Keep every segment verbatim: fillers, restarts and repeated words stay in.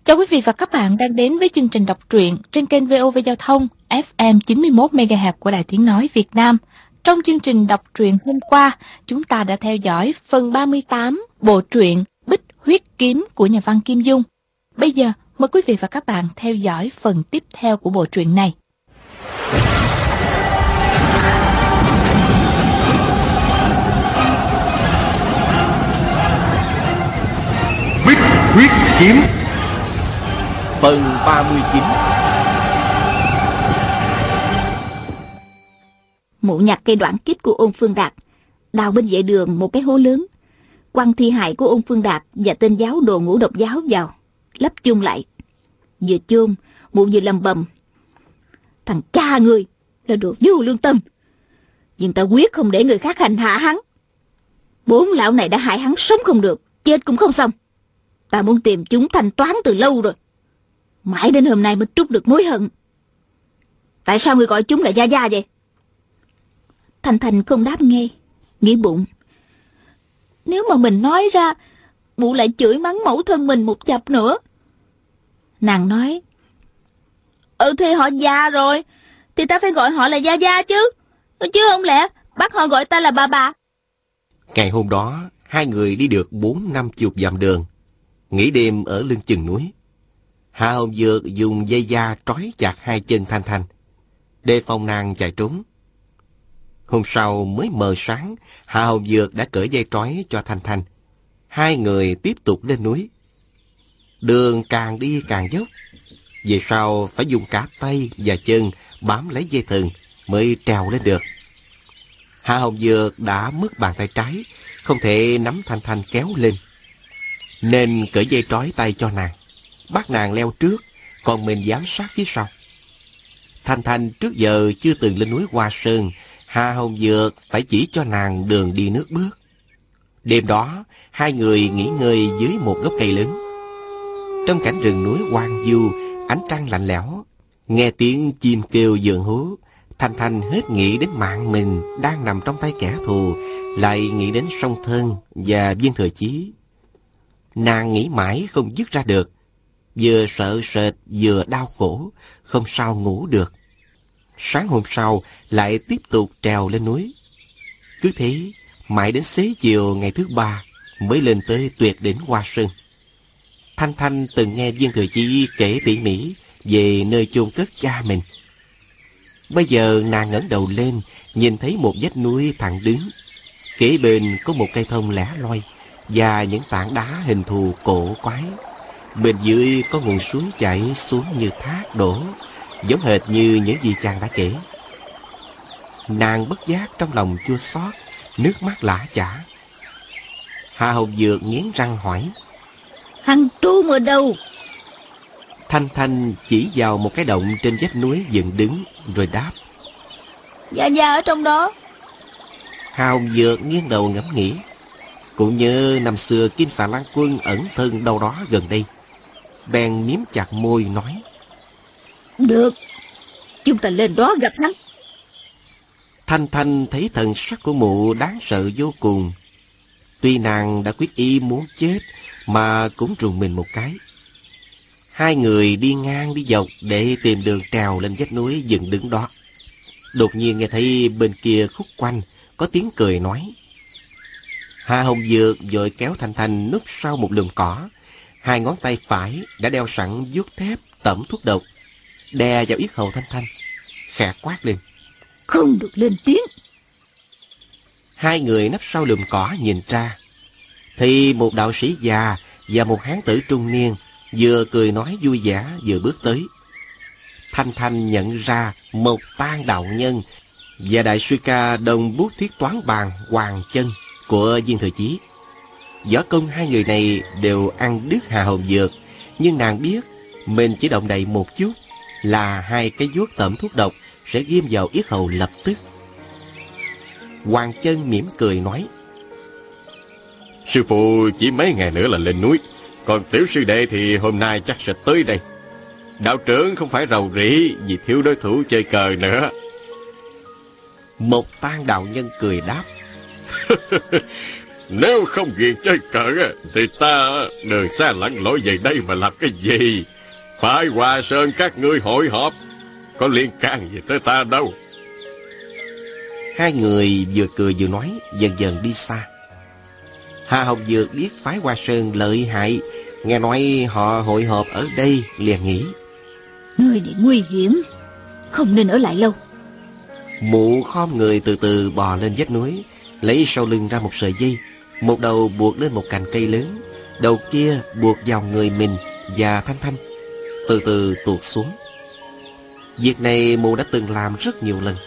Chào quý vị và các bạn đang đến với chương trình đọc truyện trên kênh vê o vê Giao thông ép em chín mươi mốt mê ga héc của Đài Tiếng Nói Việt Nam. Trong chương trình đọc truyện hôm qua, chúng ta đã theo dõi phần ba mươi tám bộ truyện Bích Huyết Kiếm của nhà văn Kim Dung. Bây giờ, mời quý vị và các bạn theo dõi phần tiếp theo của bộ truyện này. Bích Huyết Kiếm Phần ba mươi chín. Mụ nhặt cây đoạn kích của Ôn Phương Đạt, đào bên vệ đường một cái hố lớn, quăng thi hài của Ôn Phương Đạt và tên giáo đồ Ngũ Độc giáo vào, lấp chung lại. Vừa chôn, mụ vừa lầm bầm: thằng cha ngươi là đồ vô lương tâm, nhưng ta quyết không để người khác hành hạ hắn. Bốn lão này đã hại hắn sống không được, chết cũng không xong. Ta muốn tìm chúng thanh toán từ lâu rồi, mãi đến hôm nay mới trút được mối hận. Tại sao ngươi gọi chúng là gia gia vậy? Thanh Thanh không đáp nghe, nghĩ bụng: nếu mà mình nói ra, mụ lại chửi mắng mẫu thân mình một chập nữa. Nàng nói: Ừ thì họ già rồi, thì ta phải gọi họ là gia gia chứ, chứ không lẽ bắt họ gọi ta là bà bà. Ngày hôm đó, hai người đi được bốn năm chục dặm đường, nghỉ đêm ở lưng chừng núi. Hạ Hồng Dược dùng dây da trói chặt hai chân Thanh Thanh, đề phòng nàng chạy trốn. Hôm sau mới mờ sáng, Hạ Hồng Dược đã cởi dây trói cho Thanh Thanh. Hai người tiếp tục lên núi. Đường càng đi càng dốc, về sau phải dùng cả tay và chân bám lấy dây thừng mới trèo lên được. Hạ Hồng Dược đã mất bàn tay trái, không thể nắm Thanh Thanh kéo lên, nên cởi dây trói tay cho nàng, bắt nàng leo trước, còn mình giám sát phía sau. Thanh Thanh trước giờ chưa từng lên núi Hoa Sơn, Hạ Hồng Dược phải chỉ cho nàng đường đi nước bước. Đêm đó, hai người nghỉ ngơi dưới một gốc cây lớn. Trong cảnh rừng núi hoang vu, ánh trăng lạnh lẽo, nghe tiếng chim kêu vườn hú, Thanh Thanh hết nghĩ đến mạng mình đang nằm trong tay kẻ thù, lại nghĩ đến Song Thân và Viên Thừa Chí. Nàng nghĩ mãi không dứt ra được, vừa sợ sệt vừa đau khổ, không sao ngủ được. Sáng hôm sau lại tiếp tục trèo lên núi. Cứ thế mãi đến xế chiều ngày thứ ba mới lên tới tuyệt đỉnh Hoa Sơn. Thanh Thanh từng nghe Viên Thừa Chí kể tỉ mỉ về nơi chôn cất cha mình. Bây giờ nàng ngẩng đầu lên, nhìn thấy một vách núi thẳng đứng, kế bên có một cây thông lẻ loi và những tảng đá hình thù cổ quái. Bên dưới có nguồn suối chảy xuống như thác đổ, giống hệt như những gì chàng đã kể. Nàng bất giác trong lòng chua xót, nước mắt lã chã. Hạ Hồng Dược nghiến răng hỏi: Hắn trú ở đâu? Thanh Thanh chỉ vào một cái động trên vách núi dựng đứng, rồi đáp: Dạ dạ ở trong đó. Hạ Hồng Dược nghiêng đầu ngẫm nghĩ, cũng như năm xưa Kim Xà Lan Quân ẩn thân đâu đó gần đây. Bèn miếm chặt môi nói: Được, chúng ta lên đó gặp hắn. Thanh Thanh thấy thần sắc của mụ đáng sợ vô cùng. Tuy nàng đã quyết ý muốn chết, mà cũng rùng mình một cái. Hai người đi ngang đi dọc để tìm đường trèo lên vách núi dựng đứng đó. Đột nhiên nghe thấy bên kia khúc quanh có tiếng cười nói. Hạ Hồng Dược vội kéo Thanh Thanh núp sau một lùm cỏ. Hai ngón tay phải đã đeo sẵn vuốt thép tẩm thuốc độc, đè vào yết hầu Thanh Thanh, khẽ quát lên: Không được lên tiếng. Hai người nấp sau lùm cỏ nhìn ra, thì một đạo sĩ già và một hán tử trung niên vừa cười nói vui vẻ vừa bước tới. Thanh Thanh nhận ra một Tang đạo nhân và đại sư ca đồng bút thiết toán bàn Hoàng Chân của Viên Thừa Chí. Võ công hai người này đều ăn đứt Hạ Hồng Dược, nhưng nàng biết mình chỉ động đậy một chút là hai cái vuốt tẩm thuốc độc sẽ ghim vào yết hầu lập tức. Hoàng Chân mỉm cười nói: Sư phụ chỉ mấy ngày nữa là lên núi, còn tiểu sư đệ thì hôm nay chắc sẽ tới đây. Đạo trưởng không phải rầu rĩ vì thiếu đối thủ chơi cờ nữa. Một Tang đạo nhân cười đáp: Nếu không ghiền chơi cờ thì ta đường xa lặn lội về đây mà làm cái gì? Phải Hòa Sơn các ngươi hội họp, có liên can gì tới ta đâu. Hai người vừa cười vừa nói, dần dần đi xa. Hà Hồng Dược biết phái Hoa Sơn lợi hại, nghe nói họ hội họp ở đây liền nghĩ, nơi này nguy hiểm, không nên ở lại lâu. Mụ khom người từ từ bò lên vách núi, lấy sau lưng ra một sợi dây, một đầu buộc lên một cành cây lớn, đầu kia buộc vào người mình và Thanh Thanh, từ từ tuột xuống. Việc này mụ đã từng làm rất nhiều lần.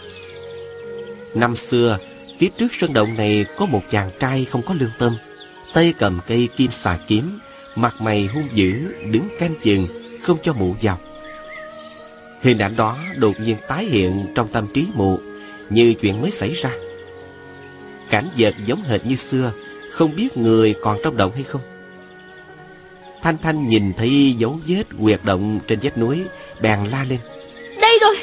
Năm xưa, phía trước sơn động này có một chàng trai không có lương tâm, tay cầm cây kim xà kiếm, mặt mày hung dữ, đứng canh chừng, không cho mụ vào. Hình ảnh đó đột nhiên tái hiện trong tâm trí mụ, như chuyện mới xảy ra. Cảnh vật giống hệt như xưa, không biết người còn trong động hay không. Thanh Thanh nhìn thấy dấu vết huyệt động trên vách núi, bèn la lên, đây rồi.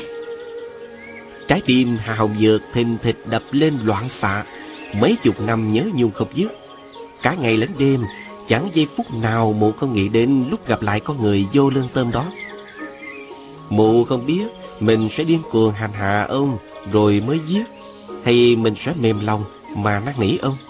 Trái tim Hà Hồng Dược thình thịch đập lên loạn xạ. Mấy chục năm nhớ nhung không dứt, cả ngày lẫn đêm, chẳng giây phút nào mụ không nghĩ đến lúc gặp lại con người vô lương tâm đó. Mụ không biết mình sẽ điên cuồng hành hạ ông rồi mới giết, hay mình sẽ mềm lòng mà năn nỉ ông.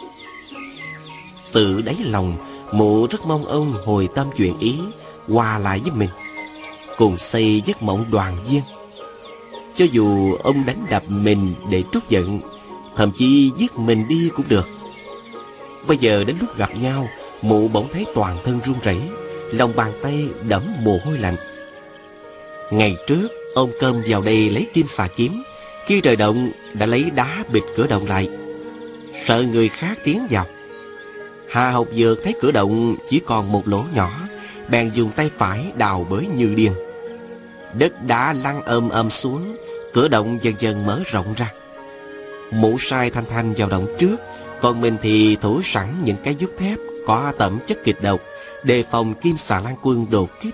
Tự đáy lòng, mụ rất mong ông hồi tâm chuyển ý, hòa lại với mình, cùng xây giấc mộng đoàn viên. Cho dù ông đánh đập mình để trút giận, thậm chí giết mình đi cũng được. Bây giờ đến lúc gặp nhau, mụ bỗng thấy toàn thân run rẩy, lòng bàn tay đẫm mồ hôi lạnh. Ngày trước, ông Cơm vào đây lấy kim xà kiếm, khi trời động đã lấy đá bịt cửa động lại, sợ người khác tiến vào. Hà Học Dược thấy cửa động chỉ còn một lỗ nhỏ, bèn dùng tay phải đào bới như điên. Đất đá lăn ầm ầm xuống, cửa động dần dần mở rộng ra. Mụ sai Thanh Thanh vào động trước, còn mình thì thủ sẵn những cái vuốt thép có tẩm chất kịch độc, đề phòng kim xà lan quân đột kích.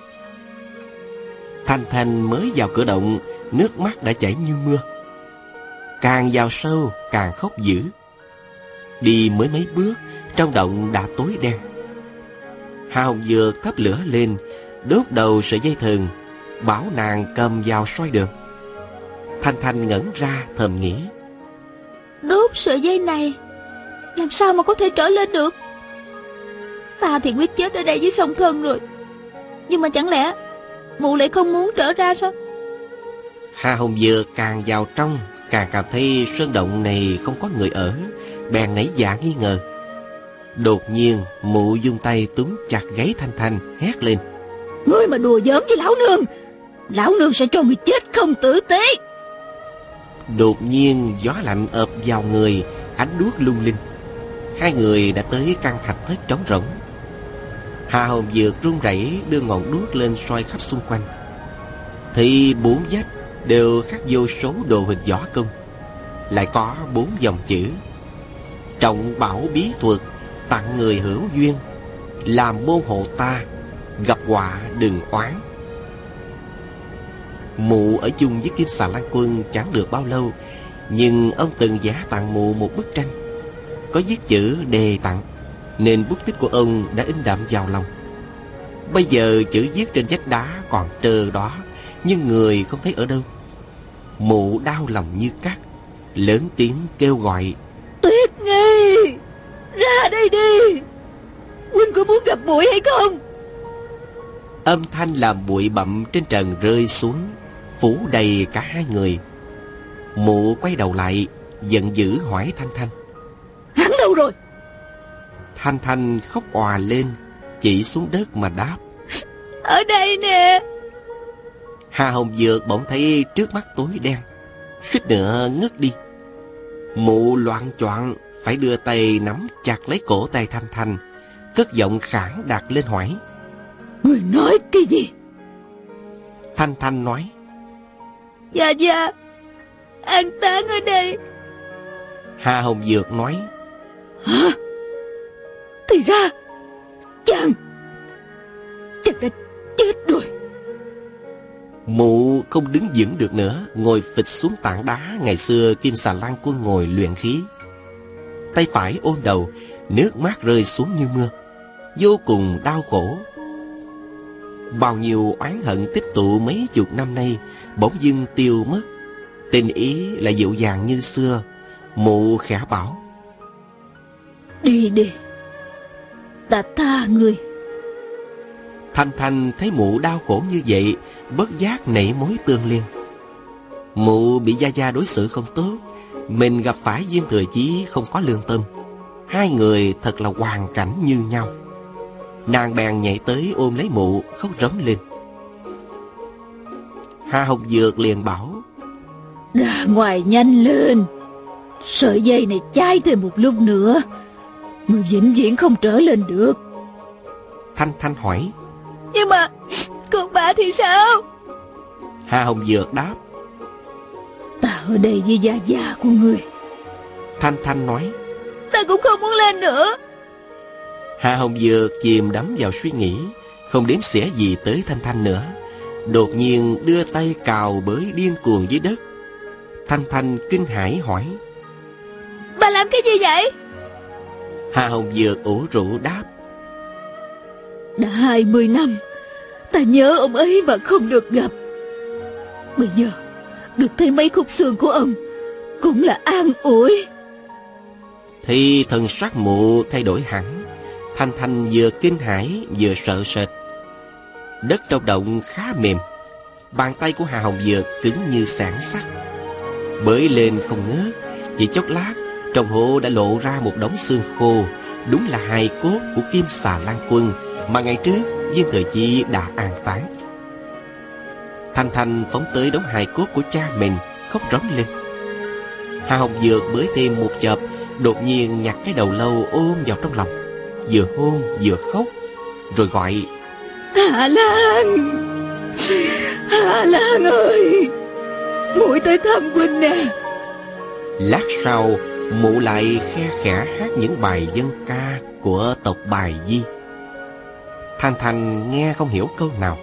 Thanh Thanh mới vào cửa động, nước mắt đã chảy như mưa. Càng vào sâu càng khóc dữ. Đi mới mấy bước, trong động đã tối đen. Hà Hồng Dược thắp lửa lên, đốt đầu sợi dây thừng, bảo nàng cầm vào soi đường. Thanh Thanh ngẩn ra thầm nghĩ, đốt sợi dây này làm sao mà có thể trở lên được? Ta thì quyết chết ở đây với song thân rồi, nhưng mà chẳng lẽ mụ lại không muốn trở ra sao? Hà Hồng Dược càng vào trong, càng cảm thấy sơn động này không có người ở, bèn nảy dạ nghi ngờ. Đột nhiên mụ dung tay túm chặt gáy Thanh Thanh, hét lên, ngươi mà đùa giỡn với lão nương, lão nương sẽ cho ngươi chết không tử tế. Đột nhiên gió lạnh ập vào người, ánh đuốc lung linh. Hai người đã tới căn thạch thất trống rỗng. Hà Hồng Dược run rẩy đưa ngọn đuốc lên soi khắp xung quanh, thì bốn vách đều khắc vô số đồ hình võ công, lại có bốn dòng chữ: trọng bảo bí thuật, tặng người hữu duyên, làm môn hộ ta, gặp họa đừng oán. Mụ ở chung với Kim Xà Lan Quân chẳng được bao lâu, nhưng ông từng giá tặng mụ một bức tranh có viết chữ đề tặng, nên bút tích của ông đã in đậm vào lòng. Bây giờ chữ viết trên vách đá còn trơ đó, nhưng người không thấy ở đâu. Mụ đau lòng như cắt, lớn tiếng kêu gọi, Tuyết Nghi, ra đây đi, huynh có muốn gặp muội hay không? Âm thanh làm bụi bặm trên trần rơi xuống, phủ đầy cả hai người. Mụ quay đầu lại, giận dữ hỏi Thanh Thanh, hắn đâu rồi? Thanh Thanh khóc òa lên, chỉ xuống đất mà đáp, ở đây nè. Hà Hồng Dược bỗng thấy trước mắt tối đen, suýt nữa ngất đi. Mụ loạng choạng phải đưa tay nắm chặt lấy cổ tay Thanh Thanh, cất giọng khản đặc lên hỏi, người nói cái gì? Thanh Thanh nói, Dạ dạ, an táng ở đây. Hà Hồng Dược nói, hả? Thì ra chàng chàng đã chết rồi. Mụ không đứng vững được nữa, ngồi phịch xuống tảng đá ngày xưa Kim Xà Lan Quân ngồi luyện khí. Tay phải ôm đầu, nước mắt rơi xuống như mưa, vô cùng đau khổ. Bao nhiêu oán hận tích tụ mấy chục năm nay bỗng dưng tiêu mất, tình ý lại dịu dàng như xưa. Mụ khẽ bảo: Đi đi, ta tha người. Thanh Thanh thấy mụ đau khổ như vậy, bất giác nảy mối tương liên. Mụ bị gia gia đối xử không tốt, mình gặp phải Viên Thừa Chí không có lương tâm, hai người thật là hoàn cảnh như nhau. Nàng bèn nhảy tới ôm lấy mụ, khóc rống lên. Hà Hồng Dược liền bảo: Ra ngoài nhanh lên, sợi dây này chai thêm một lúc nữa, người vĩnh viễn không trở lên được. Thanh Thanh hỏi: Nhưng mà con bà thì sao? Hà Hồng Dược đáp: Ta ở đây với gia gia của người. Thanh Thanh nói: Ta cũng không muốn lên nữa. Hà Hồng Dược chìm đắm vào suy nghĩ, không đếm xỉa gì tới Thanh Thanh nữa. Đột nhiên đưa tay cào bới điên cuồng dưới đất. Thanh Thanh kinh hãi hỏi: Bà làm cái gì vậy? Hà Hồng Dược ủ rũ đáp: Đã hai mươi năm ta nhớ ông ấy mà không được gặp. Bây giờ được thấy mấy khúc xương của ông cũng là an ủi. Thì thần sắc mụ thay đổi hẳn. Thanh Thanh vừa kinh hãi vừa sợ sệt. Đất trong động khá mềm, bàn tay của Hà Hồng Dược cứng như sảng sắt. Bới lên không ngớt, chỉ chốc lát trong hố đã lộ ra một đống xương khô. Đúng là hài cốt của Kim Xà Lan Quân mà ngày trước Viên Thừa Chí đã an táng. Thanh Thanh phóng tới đống hài cốt của cha mình, khóc rống lên. Hà Hồng Dược bới thêm một chập, đột nhiên nhặt cái đầu lâu ôm vào trong lòng, vừa hôn vừa khóc, rồi gọi: Hà Lan, Hà Lan ơi, muội tới thăm huynh nè. Lát sau, mụ lại khe khẽ hát những bài dân ca của tộc Bài Di. Thanh Thanh nghe không hiểu câu nào.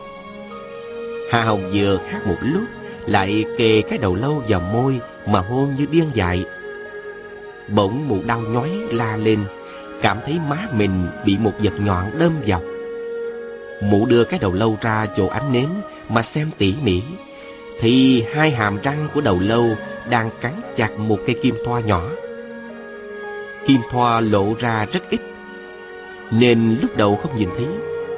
Hà Hồng Dược hát một lúc, lại kề cái đầu lâu vào môi mà hôn như điên dại. Bỗng mụ đau nhói la lên, cảm thấy má mình bị một vật nhọn đâm vào. Mụ đưa cái đầu lâu ra chỗ ánh nến mà xem tỉ mỉ, thì hai hàm răng của đầu lâu đang cắn chặt một cây kim thoa nhỏ. Kim thoa lộ ra rất ít, nên lúc đầu không nhìn thấy.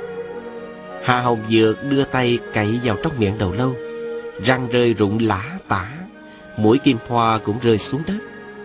Hà Hồng Dược đưa tay cậy vào trong miệng đầu lâu, răng rơi rụng lả tả, mũi kim thoa cũng rơi xuống đất.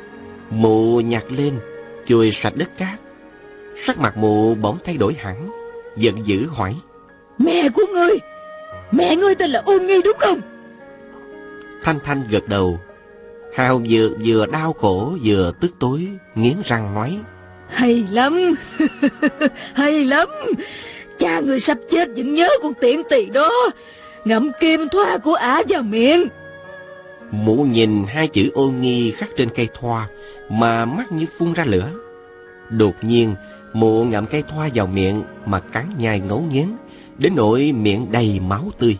Mụ nhặt lên, chùi sạch đất cát. Sắc mặt mụ bỗng thay đổi hẳn, giận dữ hỏi: Mẹ của ngươi, mẹ ngươi tên là Ôn Nhi đúng không? Thanh Thanh gật đầu. Hà Hồng Dược vừa đau khổ vừa tức tối, nghiến răng nói: Hay lắm, hay lắm. Cha ngươi sắp chết vẫn nhớ con tiện tỳ đó, ngậm kim thoa của ả vào miệng. Mụ nhìn hai chữ Ôn Nhi khắc trên cây thoa mà mắt như phun ra lửa. Đột nhiên mụ ngậm cây thoa vào miệng mà cắn nhai ngấu nghiến, đến nỗi miệng đầy máu tươi.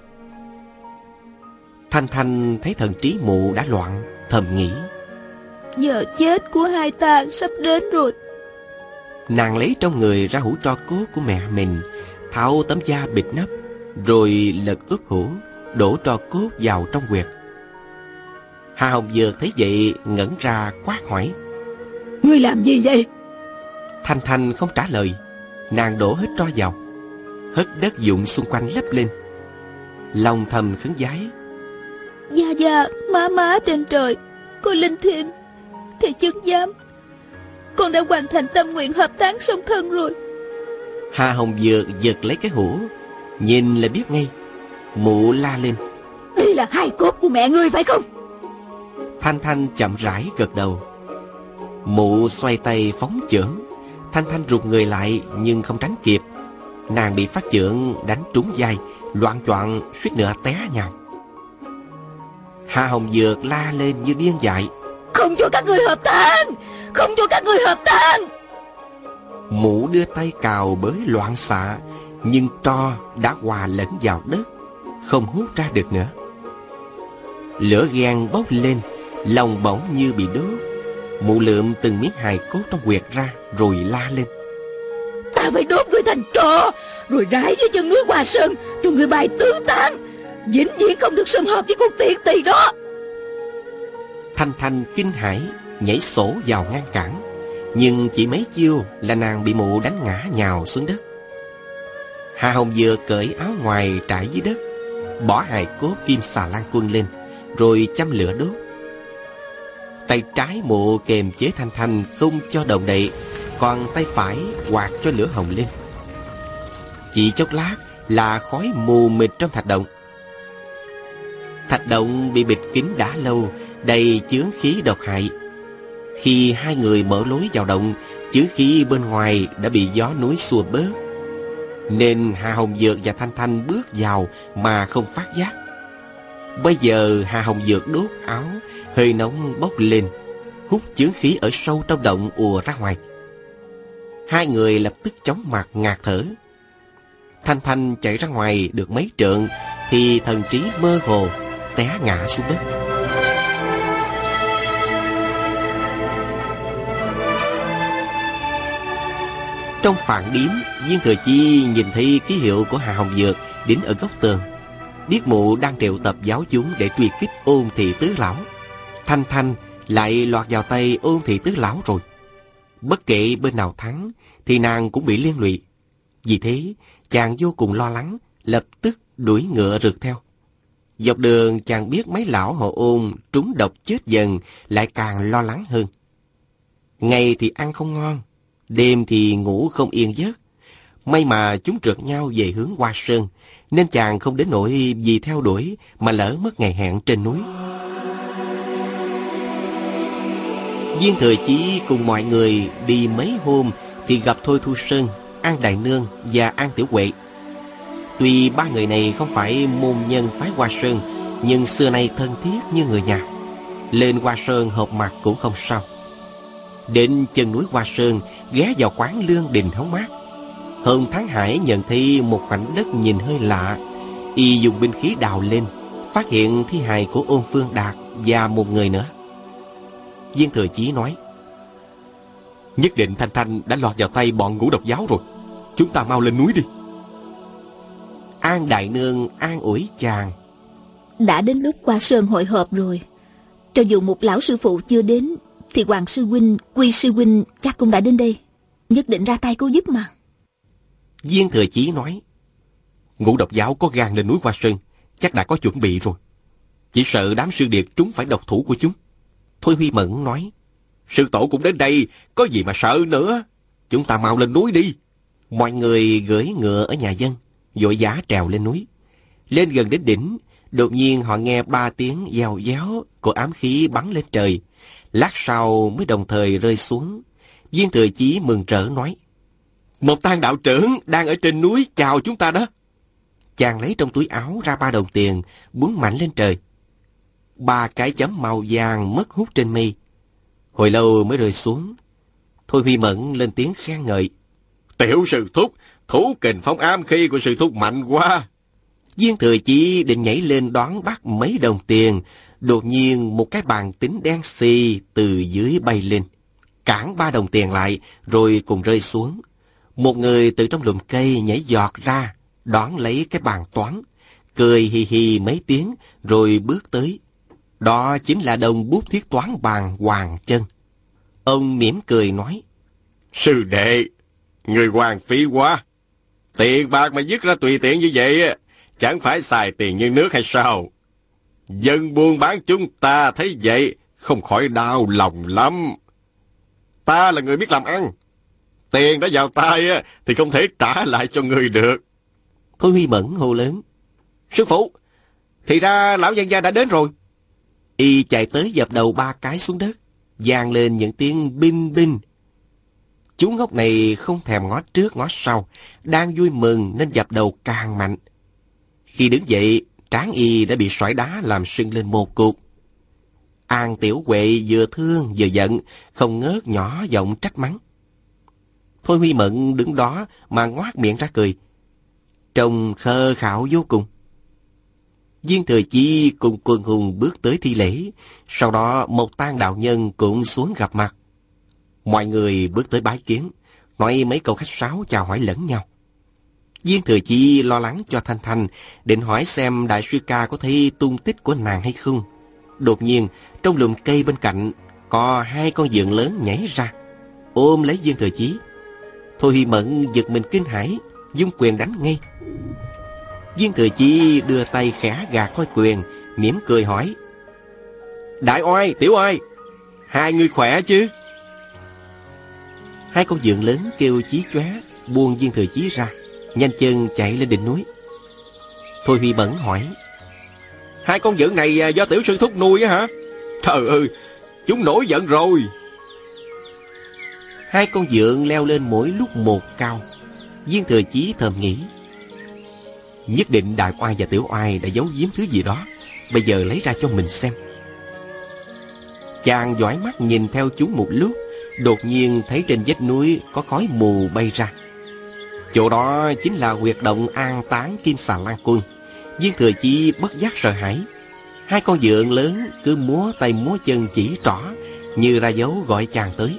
Thanh Thanh thấy thần trí mụ đã loạn, thầm nghĩ: Giờ chết của hai ta sắp đến rồi. Nàng lấy trong người ra hũ tro cốt của mẹ mình, tháo tấm da bịt nắp, rồi lật úp hũ, đổ tro cốt vào trong huyệt. Hà Hồng Dược thấy vậy ngẩn ra quát hỏi: Ngươi làm gì vậy? Thanh Thanh không trả lời. Nàng đổ hết tro vào, hất đất dụng xung quanh lấp lên. Lòng thầm khấn vái: Gia gia, má má trên trời, cô linh thiêng, thầy chứng giám, con đã hoàn thành tâm nguyện hợp táng song thân rồi. Hà Hồng Dược giật lấy cái hũ, nhìn là biết ngay. Mụ la lên: Đây là hài cốt của mẹ ngươi phải không? Thanh Thanh chậm rãi gật đầu. Mụ xoay tay phóng chưởng. Thanh Thanh rụt người lại nhưng không tránh kịp. Nàng bị phát chưởng đánh trúng vai, loạng choạng suýt nữa té nhào. Hà Hồng Dược la lên như điên dại: Không cho các ngươi hợp táng, không cho các ngươi hợp táng. Mụ đưa tay cào bới loạn xạ, nhưng tro đã hòa lẫn vào đất, không hút ra được nữa. Lửa ghen bốc lên, lòng bỗng như bị đốt. Mụ lượm từng miếng hài cốt trong huyệt ra rồi la lên: Ta phải đốt người thành tro, rồi rải dưới chân núi Hoa Sơn cho người bài tứ tán, vĩnh viễn không được sum họp với con tiện tỳ đó. Thanh Thanh kinh hãi nhảy sổ vào ngăn cản, nhưng chỉ mấy chiêu là nàng bị mụ đánh ngã nhào xuống đất. Hà Hồng vừa cởi áo ngoài trải dưới đất, bỏ hài cốt Kim Xà Lan Quân lên, rồi châm lửa đốt. Tay trái mụ kềm chế Thanh Thanh không cho động đậy, còn tay phải quạt cho lửa hồng lên. Chỉ chốc lát là khói mù mịt trong thạch động. Thạch động bị bịt kín đã lâu, đầy chướng khí độc hại. Khi hai người mở lối vào động, chướng khí bên ngoài đã bị gió núi xua bớt, nên Hà Hồng Dược và Thanh Thanh bước vào mà không phát giác. Bây giờ Hà Hồng Dược đốt áo, hơi nóng bốc lên, hút chướng khí ở sâu trong động ùa ra ngoài. Hai người lập tức chóng mặt ngạt thở. Thanh Thanh chạy ra ngoài được mấy trượng thì thần trí mơ hồ, té ngã xuống đất. Trong phạn điếm, Viên Thừa Chi nhìn thấy ký hiệu của Hà Hồng Dược đính ở góc tường, biết mụ đang triệu tập giáo chúng để truy kích Ôn Thị Tứ Lão. Thanh Thanh lại lọt vào tay Ôn Thị Tứ Lão rồi. Bất kể bên nào thắng thì nàng cũng bị liên lụy. Vì thế chàng vô cùng lo lắng, lập tức đuổi ngựa rượt theo. Dọc đường chàng biết mấy lão họ Ôn trúng độc chết dần, lại càng lo lắng hơn. Ngày thì ăn không ngon, đêm thì ngủ không yên giấc. May mà chúng trượt nhau về hướng Hoa Sơn, nên chàng không đến nỗi vì theo đuổi mà lỡ mất ngày hẹn trên núi. Viên Thừa Chí cùng mọi người đi mấy hôm thì gặp Thôi Thu Sơn, An Đại Nương và An Tiểu Huệ. Tuy ba người này không phải môn nhân phái Hoa Sơn, nhưng xưa nay thân thiết như người nhà. Lên Hoa Sơn họp mặt cũng không sao. Đến chân núi Hoa Sơn, ghé vào quán Lương Đình hóng mát. Hồng Thắng Hải nhận thấy một khoảnh đất nhìn hơi lạ. Y dùng binh khí đào lên, phát hiện thi hài của Ôn Phương Đạt và một người nữa. Viên Thừa Chí nói: nhất định Thanh Thanh đã lọt vào tay bọn Ngũ Độc Giáo rồi. Chúng ta mau lên núi đi. An Đại Nương an ủi chàng: đã đến lúc Hoa Sơn hội họp rồi. Cho dù một lão sư phụ chưa đến, thì Hoàng sư huynh, Quy sư huynh chắc cũng đã đến đây, nhất định ra tay cứu giúp mà. Viên Thừa Chí nói: Ngũ Độc Giáo có gan lên núi Hoa Sơn, chắc đã có chuẩn bị rồi. Chỉ sợ đám sư điệt trúng phải độc thủ của chúng. Thôi Huy Mẫn nói: sư tổ cũng đến đây, có gì mà sợ nữa. Chúng ta mau lên núi đi. Mọi người gửi ngựa ở nhà dân, vội vã trèo lên núi. Lên gần đến đỉnh, đột nhiên họ nghe ba tiếng dèo déo của ám khí bắn lên trời. Lát sau mới đồng thời rơi xuống. Viên Thừa Chí mừng rỡ nói: một Tang đạo trưởng đang ở trên núi chào chúng ta đó. Chàng lấy trong túi áo ra ba đồng tiền, búng mạnh lên trời. Ba cái chấm màu vàng mất hút trên mây, hồi lâu mới rơi xuống. Thôi Huy Mẫn lên tiếng khen ngợi: tiểu sư thúc, thủ kình phóng ám khí của sư thúc mạnh quá. Viên Thừa Chí định nhảy lên đón bắt mấy đồng tiền, đột nhiên một cái bàn tính đen xì từ dưới bay lên, cản ba đồng tiền lại, rồi cùng rơi xuống. Một người từ trong lùm cây nhảy giọt ra, đón lấy cái bàn toán, cười hì hì mấy tiếng, rồi bước tới. Đó chính là đồng bút thiết toán bàn Hoàng Chân. Ông mỉm cười nói: sư đệ, người hoàng phí quá. Tiền bạc mà dứt ra tùy tiện như vậy, chẳng phải xài tiền như nước hay sao? Dân buôn bán chúng ta thấy vậy không khỏi đau lòng lắm. Ta là người biết làm ăn, tiền đã vào tay thì không thể trả lại cho người được. Thôi Huy Mẫn hô lớn: sư phụ, thì ra lão nhân gia đã đến rồi. Y chạy tới dập đầu ba cái xuống đất, vang lên những tiếng binh binh. Chú ngốc này không thèm ngó trước ngó sau, đang vui mừng nên dập đầu càng mạnh. Khi đứng dậy, trán y đã bị sỏi đá làm sưng lên một cục. An Tiểu Huệ vừa thương vừa giận, không ngớt nhỏ giọng trách mắng. Thôi Huy Mẫn đứng đó mà ngoác miệng ra cười, trông khờ khạo vô cùng. Viên Thừa Chí cùng Quân Hùng bước tới thi lễ, sau đó một tang đạo nhân cũng xuống gặp mặt. Mọi người bước tới bái kiến, nói mấy câu khách sáo chào hỏi lẫn nhau. Viên Thừa Chí lo lắng cho Thanh Thanh, định hỏi xem đại sư ca có thấy tung tích của nàng hay không. Đột nhiên, trong lùm cây bên cạnh có hai con dượng lớn nhảy ra, ôm lấy Viên Thừa Chí. Thôi Huy Mẫn giật mình kinh hãi, vung quyền đánh ngay. Viên Thừa Chí đưa tay khẽ gạt khói quyền, mỉm cười hỏi: Đại oai, tiểu oai, hai người khỏe chứ? Hai con dượng lớn kêu chí chóe, buông Viên Thừa Chí ra, nhanh chân chạy lên đỉnh núi. Thôi Huy Mẫn hỏi: Hai con dượng này do tiểu sư thúc nuôi á hả? Trời ơi, chúng nổi giận rồi. Hai con dượng leo lên mỗi lúc một cao. Viên Thừa Chí thầm nghĩ: Nhất định đại oai và tiểu oai đã giấu giếm thứ gì đó, bây giờ lấy ra cho mình xem. Chàng dõi mắt nhìn theo chúng một lúc, đột nhiên thấy trên vách núi có khói mù bay ra. Chỗ đó chính là huyệt động an táng Kim Xà Lan Quân. Viên Thừa Chí bất giác sợ hãi. Hai con dượng lớn cứ múa tay múa chân chỉ trỏ, như ra dấu gọi chàng tới.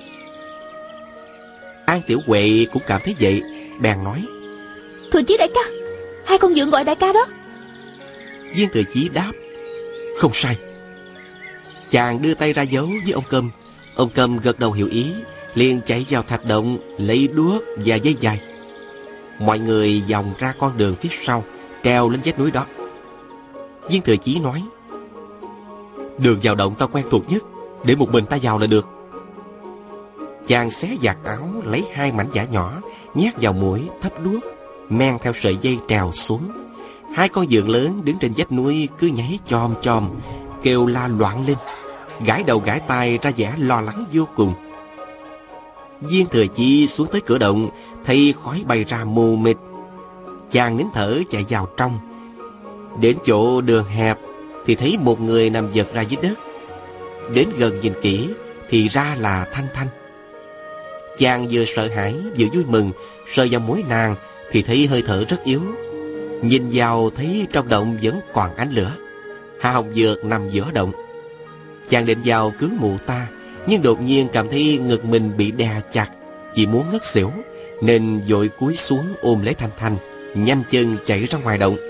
An Tiểu Huệ cũng cảm thấy vậy, bèn nói: Thừa Chí đại ca, hai con dượng gọi đại ca đó. Viên Thừa Chí đáp: Không sai. Chàng đưa tay ra dấu với ông Câm. Ông Câm gật đầu hiểu ý, liền chạy vào thạch động lấy đuốc và dây dài. Mọi người vòng ra con đường phía sau, treo lên vách núi đó. Viên Thừa Chí nói: Đường vào động ta quen thuộc nhất, để một mình ta vào là được. Chàng xé vạt áo, lấy hai mảnh vải nhỏ, nhét vào mũi, thắp đuốc, men theo sợi dây trèo xuống. Hai con dượng lớn đứng trên vách núi cứ nhảy chom chom, kêu la loạn lên, gãi đầu gãi tai ra vẻ lo lắng vô cùng. Viên Thừa Chí xuống tới cửa động, thấy khói bay ra mù mịt. Chàng nín thở chạy vào trong. Đến chỗ đường hẹp thì thấy một người nằm giật ra dưới đất. Đến gần nhìn kỹ thì ra là Thanh Thanh. Chàng vừa sợ hãi vừa vui mừng, sờ vào mũi nàng thì thấy hơi thở rất yếu. Nhìn vào thấy trong động vẫn còn ánh lửa. Hạ Hồng Dược nằm giữa động. Chàng định vào cứu mụ ta, nhưng đột nhiên cảm thấy ngực mình bị đè chặt, chỉ muốn ngất xỉu, nên vội cúi xuống ôm lấy Thanh Thanh, nhanh chân chạy ra ngoài động.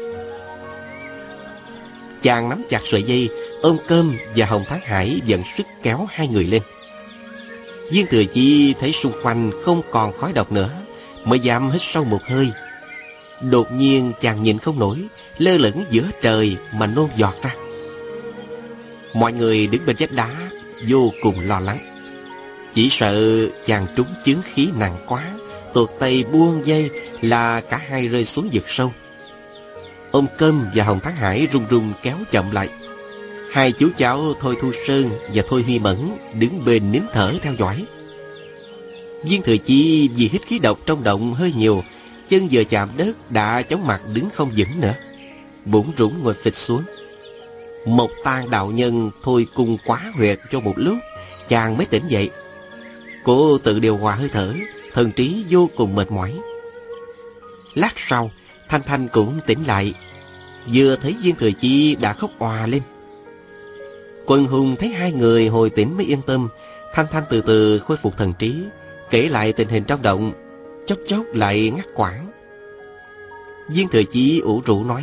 Chàng nắm chặt sợi dây, ôm Cơm và Hồng Thái Hải vận sức kéo hai người lên. Viên Thừa Chí thấy xung quanh không còn khói độc nữa, mới dám hít sâu một hơi. Đột nhiên chàng nhìn không nổi, lơ lửng giữa trời mà nôn giọt ra. Mọi người đứng bên vách đá vô cùng lo lắng, chỉ sợ chàng trúng chứng khí nặng quá, tuột tay buông dây là cả hai rơi xuống vực sâu. Ông Câm và Hồng Thái Hải run run kéo chậm lại. Hai chú cháu Thôi Thu Sơn và Thôi Huy Mẫn đứng bên nín thở theo dõi. Viên Thừa Chí vì hít khí độc trong động hơi nhiều, chân vừa chạm đất đã chóng mặt đứng không vững nữa, bủn rủn ngồi phịch xuống. Một tang đạo nhân thôi cung quá huyệt cho một lúc, chàng mới tỉnh dậy. Cô tự điều hòa hơi thở, thần trí vô cùng mệt mỏi. Lát sau, Thanh Thanh cũng tỉnh lại, vừa thấy Viên Thừa Chí đã khóc òa lên. Quân Hùng thấy hai người hồi tỉnh mới yên tâm. Thanh Thanh từ từ khôi phục thần trí, kể lại tình hình trong động, chốc chốc lại ngắt quãng. Viên Thừa Chí ủ rũ nói: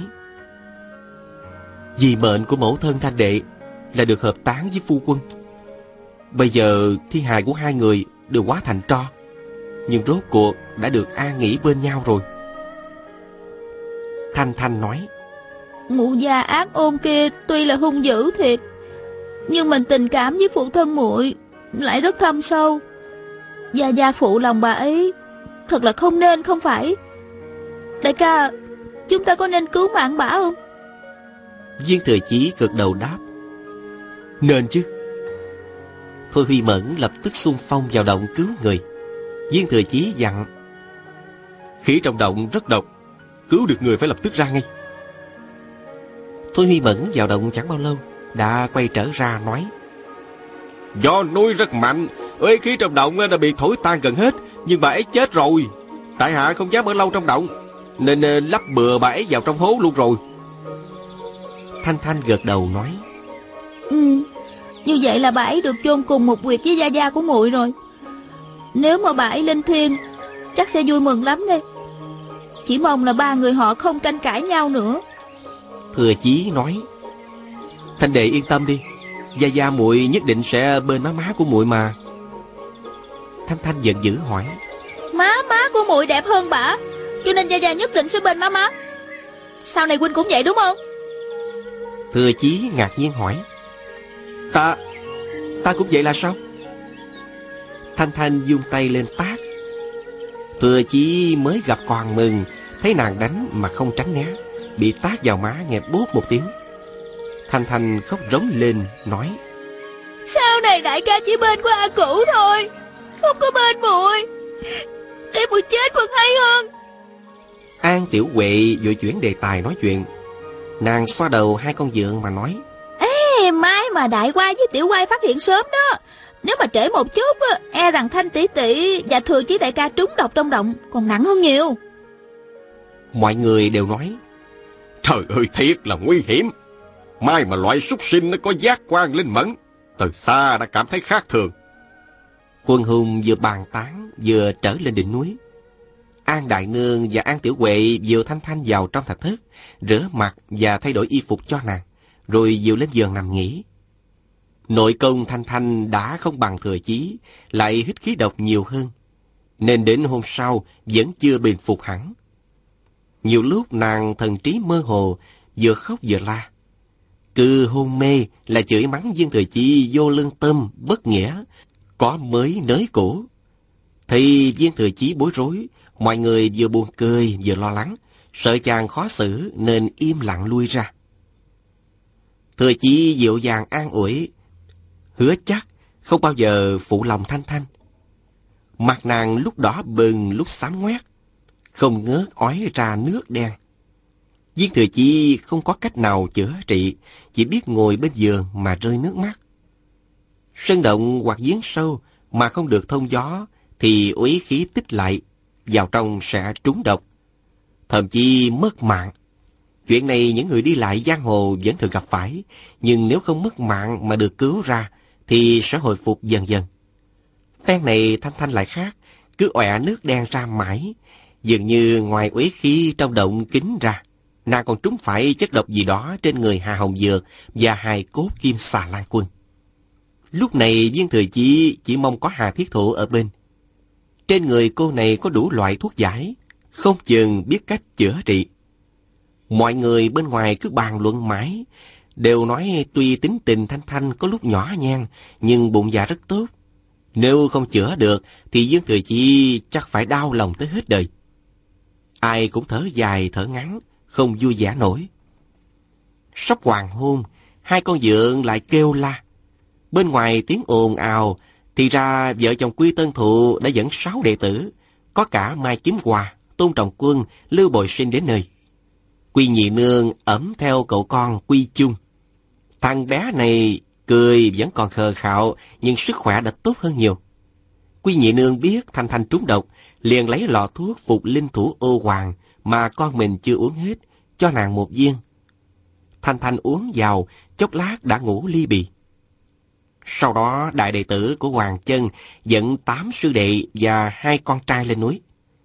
Vì mệnh của mẫu thân Thanh đệ là được hợp táng với phu quân. Bây giờ thi hài của hai người đều hóa thành tro, nhưng rốt cuộc đã được an nghỉ bên nhau rồi. Thanh Thanh nói: Mụ già ác ôn kia tuy là hung dữ thiệt, nhưng mình tình cảm với phụ thân muội lại rất thâm sâu. Gia gia phụ lòng bà ấy thật là không nên, không phải? Đại ca, chúng ta có nên cứu mạng bà không? Viên Thừa Chí gật đầu đáp: Nên chứ. Thôi Huy Mẫn lập tức xung phong vào động cứu người. Viên Thừa Chí dặn: Khí trong động rất độc, cứu được người phải lập tức ra ngay. Thôi Huy Mẫn vào động chẳng bao lâu đã quay trở ra nói: Do núi rất mạnh, uy khí trong động đã bị thổi tan gần hết, nhưng bà ấy chết rồi. Tại hạ không dám ở lâu trong động, nên lắp bừa bà ấy vào trong hố luôn rồi. Thanh Thanh gật đầu nói: Ừ, như vậy là bà ấy được chôn cùng một huyệt với gia gia của muội rồi. Nếu mà bà ấy lên thiên, chắc sẽ vui mừng lắm đây. Chỉ mong là ba người họ không tranh cãi nhau nữa. Thừa Chí nói: Thanh đệ yên tâm đi, gia gia muội nhất định sẽ bên má má của muội mà. Thanh Thanh giận dữ hỏi: Má má của muội đẹp hơn bả, cho nên gia gia nhất định sẽ bên má má. Sau này huynh cũng vậy đúng không? Thừa Chí ngạc nhiên hỏi: Ta, ta cũng vậy là sao? Thanh Thanh vung tay lên tát. Thừa Chí mới gặp còn mừng, thấy nàng đánh mà không tránh né, bị tát vào má nghe bốp một tiếng. Thanh Thanh khóc rống lên nói: Sau này đại ca chỉ bên của A Cửu thôi, không có bên muội. Để muội chết còn hay hơn. An Tiểu Huệ vội chuyển đề tài nói chuyện. Nàng xoa đầu hai con dượng mà nói: Ê, mai mà đại quai với tiểu quai phát hiện sớm đó, nếu mà trễ một chút, e rằng Thanh tỷ tỷ và Thừa Chí đại ca trúng độc trong động còn nặng hơn nhiều. Mọi người đều nói: Trời ơi, thiệt là nguy hiểm. Mai mà loại súc sinh nó có giác quan linh mẫn, từ xa đã cảm thấy khác thường. Quân hùng vừa bàn tán vừa trở lên đỉnh núi. An Đại Nương và An Tiểu Huệ dìu Thanh Thanh vào trong thạch thất, rửa mặt và thay đổi y phục cho nàng, rồi dìu lên giường nằm nghỉ. Nội công Thanh Thanh đã không bằng Thừa Chí, lại hít khí độc nhiều hơn, nên đến hôm sau vẫn chưa bình phục hẳn. Nhiều lúc nàng thần trí mơ hồ, vừa khóc vừa la. Cứ hôn mê là chửi mắng Viên Thừa Chí vô lương tâm, bất nghĩa, có mới nới cũ. Thì Viên Thừa Chí bối rối, mọi người vừa buồn cười vừa lo lắng, sợ chàng khó xử nên im lặng lui ra. Thừa Chí dịu dàng an ủi, hứa chắc không bao giờ phụ lòng Thanh Thanh. Mặt nàng lúc đỏ bừng lúc xám ngoét, không ngớt ói ra nước đen. Viên Thừa Chí không có cách nào chữa trị, chỉ biết ngồi bên giường mà rơi nước mắt. Sơn động hoặc giếng sâu mà không được thông gió thì uế khí tích lại, vào trong sẽ trúng độc, thậm chí mất mạng. Chuyện này những người đi lại giang hồ vẫn thường gặp phải, nhưng nếu không mất mạng mà được cứu ra thì sẽ hồi phục dần dần. Phen này Thanh Thanh lại khác, cứ ọe nước đen ra mãi, dường như ngoài uế khí trong động kín ra, nàng còn trúng phải chất độc gì đó trên người Hà Hồng Dược và hài cốt Kim Xà Lan Quân. Lúc này Viên Thừa Chí chỉ mong có Hà Thiết Thụ ở bên. Trên người cô này có đủ loại thuốc giải, không chừng biết cách chữa trị. Mọi người bên ngoài cứ bàn luận mãi, đều nói tuy tính tình Thanh Thanh có lúc nhỏ nhen, nhưng bụng dạ rất tốt. Nếu không chữa được thì Viên Thừa Chí chắc phải đau lòng tới hết đời. Ai cũng thở dài thở ngắn, không vui vẻ nổi. Sắp hoàng hôn, hai con dượng lại kêu la. Bên ngoài tiếng ồn ào, thì ra vợ chồng Quy Tân Thụ đã dẫn sáu đệ tử, có cả Mai Kiếm Hòa, Tôn Trọng Quân, Lưu Bồi Sinh đến nơi. Quy Nhị Nương ẵm theo cậu con Quy Chung. Thằng bé này cười vẫn còn khờ khạo, nhưng sức khỏe đã tốt hơn nhiều. Quy Nhị Nương biết Thanh Thanh trúng độc, liền lấy lọ thuốc phục linh thủ ô hoàng mà con mình chưa uống hết, cho nàng một viên. Thanh Thanh uống vào, chốc lát đã ngủ li bì. Sau đó đại đệ tử của Hoàng Chân dẫn tám sư đệ và hai con trai lên núi.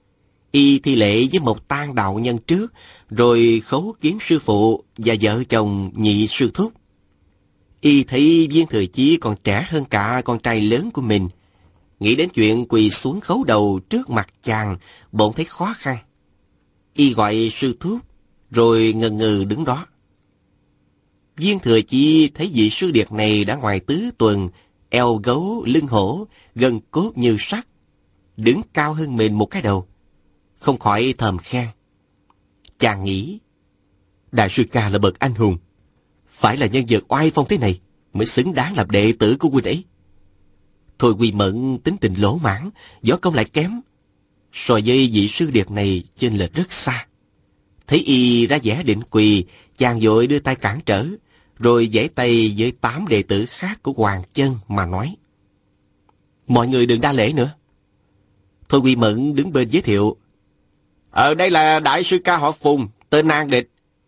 Y thi lễ với một tang đạo nhân trước, rồi khấu kiến sư phụ và vợ chồng nhị sư thúc. Y thấy Viên Thừa Chí còn trẻ hơn cả con trai lớn của mình, nghĩ đến chuyện quỳ xuống khấu đầu trước mặt chàng, bỗng thấy khó khăn. Y gọi sư thúc, rồi ngần ngừ đứng đó. Viên Thừa Chí thấy vị sư điệt này đã ngoài tứ tuần, eo gấu lưng hổ, gân cốt như sắt, đứng cao hơn mình một cái đầu, không khỏi thầm khen. Chàng nghĩ, đại sư ca là bậc anh hùng, phải là nhân vật oai phong thế này mới xứng đáng làm đệ tử của huynh ấy. Thôi Quy Mẫn tính tình lỗ mãn, võ công lại kém, so với vị sư điệt này chênh lệch rất xa. Thấy y ra vẻ định quỳ, chàng vội đưa tay cản trở, rồi giãy tay với tám đệ tử khác của Hoàng Chân mà nói: mọi người đừng đa lễ nữa. Thôi Quy Mẫn đứng bên giới thiệu: Ở đây là đại sư ca họ Phùng, tên An Địch.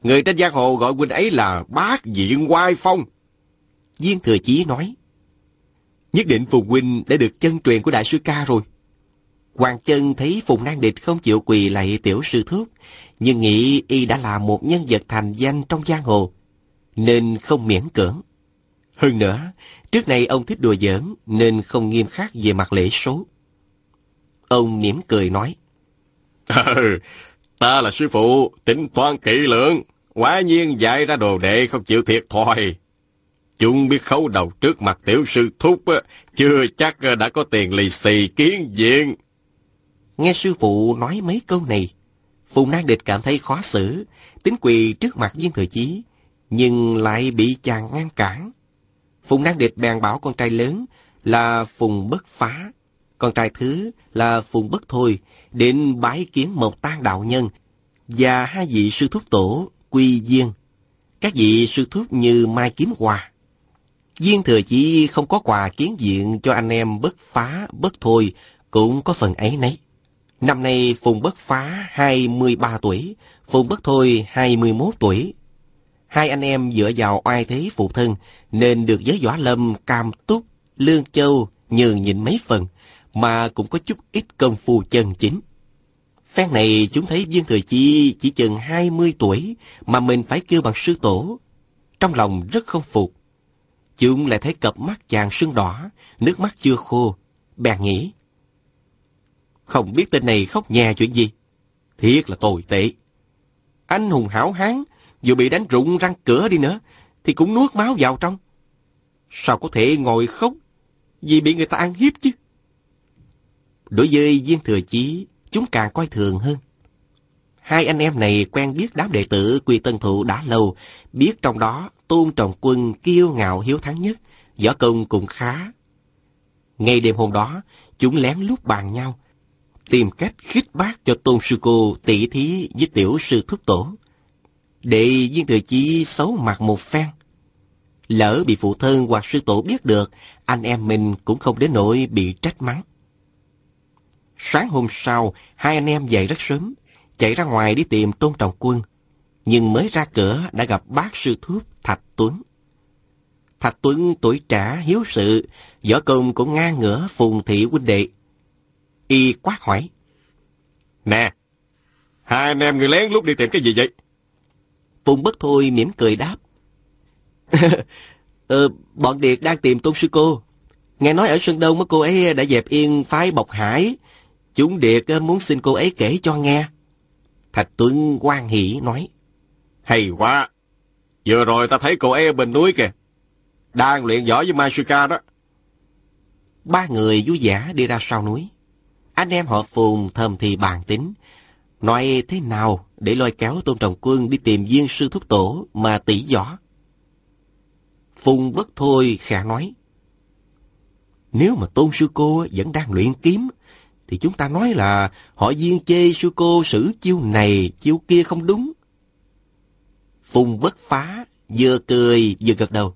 Người trên giang hồ gọi huynh ấy là Bác Diện Oai Phong. Viên Thừa Chí nói. Nhất định Phùng huynh đã được chân truyền của đại sư ca rồi. Hoàng Chân thấy Phùng Nan Địch không chịu quỳ lạy tiểu sư thúc, nhưng nghĩ y đã là một nhân vật thành danh trong giang hồ, nên không miễn cưỡng. Hơn nữa, trước này ông thích đùa giỡn nên không nghiêm khắc về mặt lễ số. Ông mỉm cười nói. Ừ, ta là sư phụ, tính toán kỹ lưỡng, quả nhiên dạy ra đồ đệ không chịu thiệt thòi. Chúng biết khấu đầu trước mặt tiểu sư thúc, chưa chắc đã có tiền lì xì kiến diện. Nghe sư phụ nói mấy câu này, Phùng Nan Địch cảm thấy khó xử, tính quỳ trước mặt Viên Thừa Chí, nhưng lại bị chàng ngăn cản. Phùng Nan Địch bèn bảo con trai lớn là Phùng Bất Phá, con trai thứ là Phùng Bất Thôi đến bái kiến Mộc Tang đạo nhân và hai vị sư thúc tổ Quy Viên, các vị sư thúc như Mai Kiếm Hòa. Viên Thừa Chí không có quà kiến diện cho anh em Bất Phá, Bất Thôi cũng có phần ấy nấy. Năm nay Phùng Bất Phá hai mươi ba tuổi, Phùng Bất Thôi hai mươi mốt tuổi. Hai anh em dựa vào oai thế phụ thân nên được giới võ lâm Cam Túc, Lương Châu nhường nhịn mấy phần, mà cũng có chút ít công phu chân chính. Phen này chúng thấy Viên Thừa Chí chỉ chừng hai mươi tuổi mà mình phải kêu bằng sư tổ. Trong lòng rất không phục. Chúng lại thấy cặp mắt chàng sưng đỏ, nước mắt chưa khô, bèn nghĩ. Không biết tên này khóc nhè chuyện gì. Thiệt là tồi tệ. Anh hùng hảo hán, dù bị đánh rụng răng cửa đi nữa, thì cũng nuốt máu vào trong. Sao có thể ngồi khóc vì bị người ta ăn hiếp chứ? Đối với Viên Thừa Chí, chúng càng coi thường hơn. Hai anh em này quen biết đám đệ tử Quy Tân Thụ đã lâu, biết trong đó Tôn Trọng Quân kiêu ngạo hiếu thắng nhất, võ công cũng khá. Ngay đêm hôm đó, chúng lén lút bàn nhau, tìm cách khích bác cho Tôn sư cô tỷ thí với tiểu sư thúc tổ, để Viên Thừa Chí xấu mặt một phen. Lỡ bị phụ thân hoặc sư tổ biết được, anh em mình cũng không đến nỗi bị trách mắng. Sáng hôm sau, hai anh em dậy rất sớm, chạy ra ngoài đi tìm Tôn Trọng Quân, nhưng mới ra cửa đã gặp bác sư thúc Thạch Tuấn. Thạch Tuấn tuổi trẻ hiếu sự, võ công cũng ngang ngửa Phùng thị huynh đệ. Y quát hỏi. Nè, hai anh em người lén lút đi tìm cái gì vậy? Phùng Bất Thôi mỉm cười đáp. ờ, bọn Điệt đang tìm Tôn sư cô. Nghe nói ở Sơn Đông mấy cô ấy đã dẹp yên phái Bộc Hải. Chúng Điệt muốn xin cô ấy kể cho nghe. Thạch Tuấn hoan hỉ nói. Hay quá. Vừa rồi ta thấy cô ấy ở bên núi kìa, đang luyện võ với Mai Sư Ca đó. Ba người vui vẻ đi ra sau núi. Anh em họ Phùng thầm thì bàn tính, nói thế nào để lôi kéo Tôn Trọng Quân đi tìm Viên sư thúc tổ mà tỉ võ. Phùng Bất Thôi khẽ nói. Nếu mà Tôn sư cô vẫn đang luyện kiếm, thì chúng ta nói là họ Viên chê sư cô xử chiêu này chiêu kia không đúng. Phùng Bất Phá vừa cười vừa gật đầu.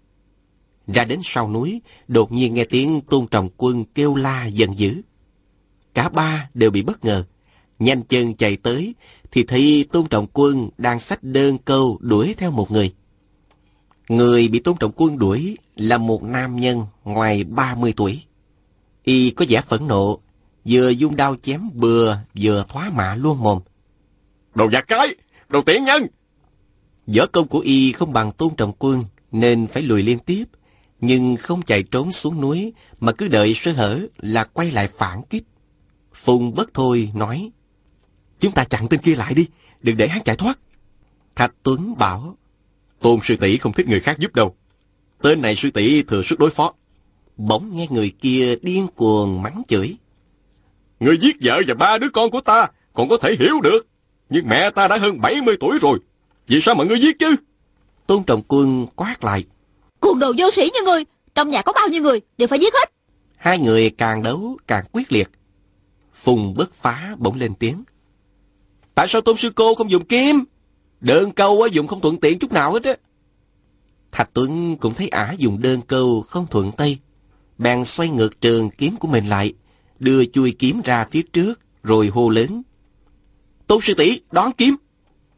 Ra đến sau núi, đột nhiên nghe tiếng Tôn Trọng Quân kêu la giận dữ. Cả ba đều bị bất ngờ, nhanh chân chạy tới thì thấy Tôn Trọng Quân đang xách đơn câu đuổi theo một người. Người bị Tôn Trọng Quân đuổi là một nam nhân ngoài ba mươi tuổi. Y có vẻ phẫn nộ, vừa dung đao chém bừa vừa thoá mạ luôn mồm. Đồ giặc cái, đồ tiện nhân! Võ công của Y không bằng Tôn Trọng Quân nên phải lùi liên tiếp, nhưng không chạy trốn xuống núi mà cứ đợi sơ hở là quay lại phản kích. Phùng Bất Thôi nói. Chúng ta chặn tên kia lại đi, đừng để hắn chạy thoát. Thạch Tuấn bảo. Tôn sư tỷ không thích người khác giúp đâu. Tên này sư tỷ thừa sức đối phó. Bỗng nghe người kia điên cuồng mắng chửi. Người giết vợ và ba đứa con của ta còn có thể hiểu được, nhưng mẹ ta đã hơn bảy mươi tuổi rồi, vì sao mà ngươi giết chứ? Tôn Trọng Quân quát lại. Cuồng đồ vô sĩ như ngươi, trong nhà có bao nhiêu người đều phải giết hết. Hai người càng đấu càng quyết liệt. Phùng Bất Phá bỗng lên tiếng. Tại sao Tôn sư cô không dùng kiếm? Đơn câu dùng không thuận tiện chút nào hết á. Thạch Tuấn cũng thấy ả dùng đơn câu không thuận tay, bèn xoay ngược trường kiếm của mình lại, đưa chuôi kiếm ra phía trước rồi hô lớn. Tôn sư tỷ đón kiếm.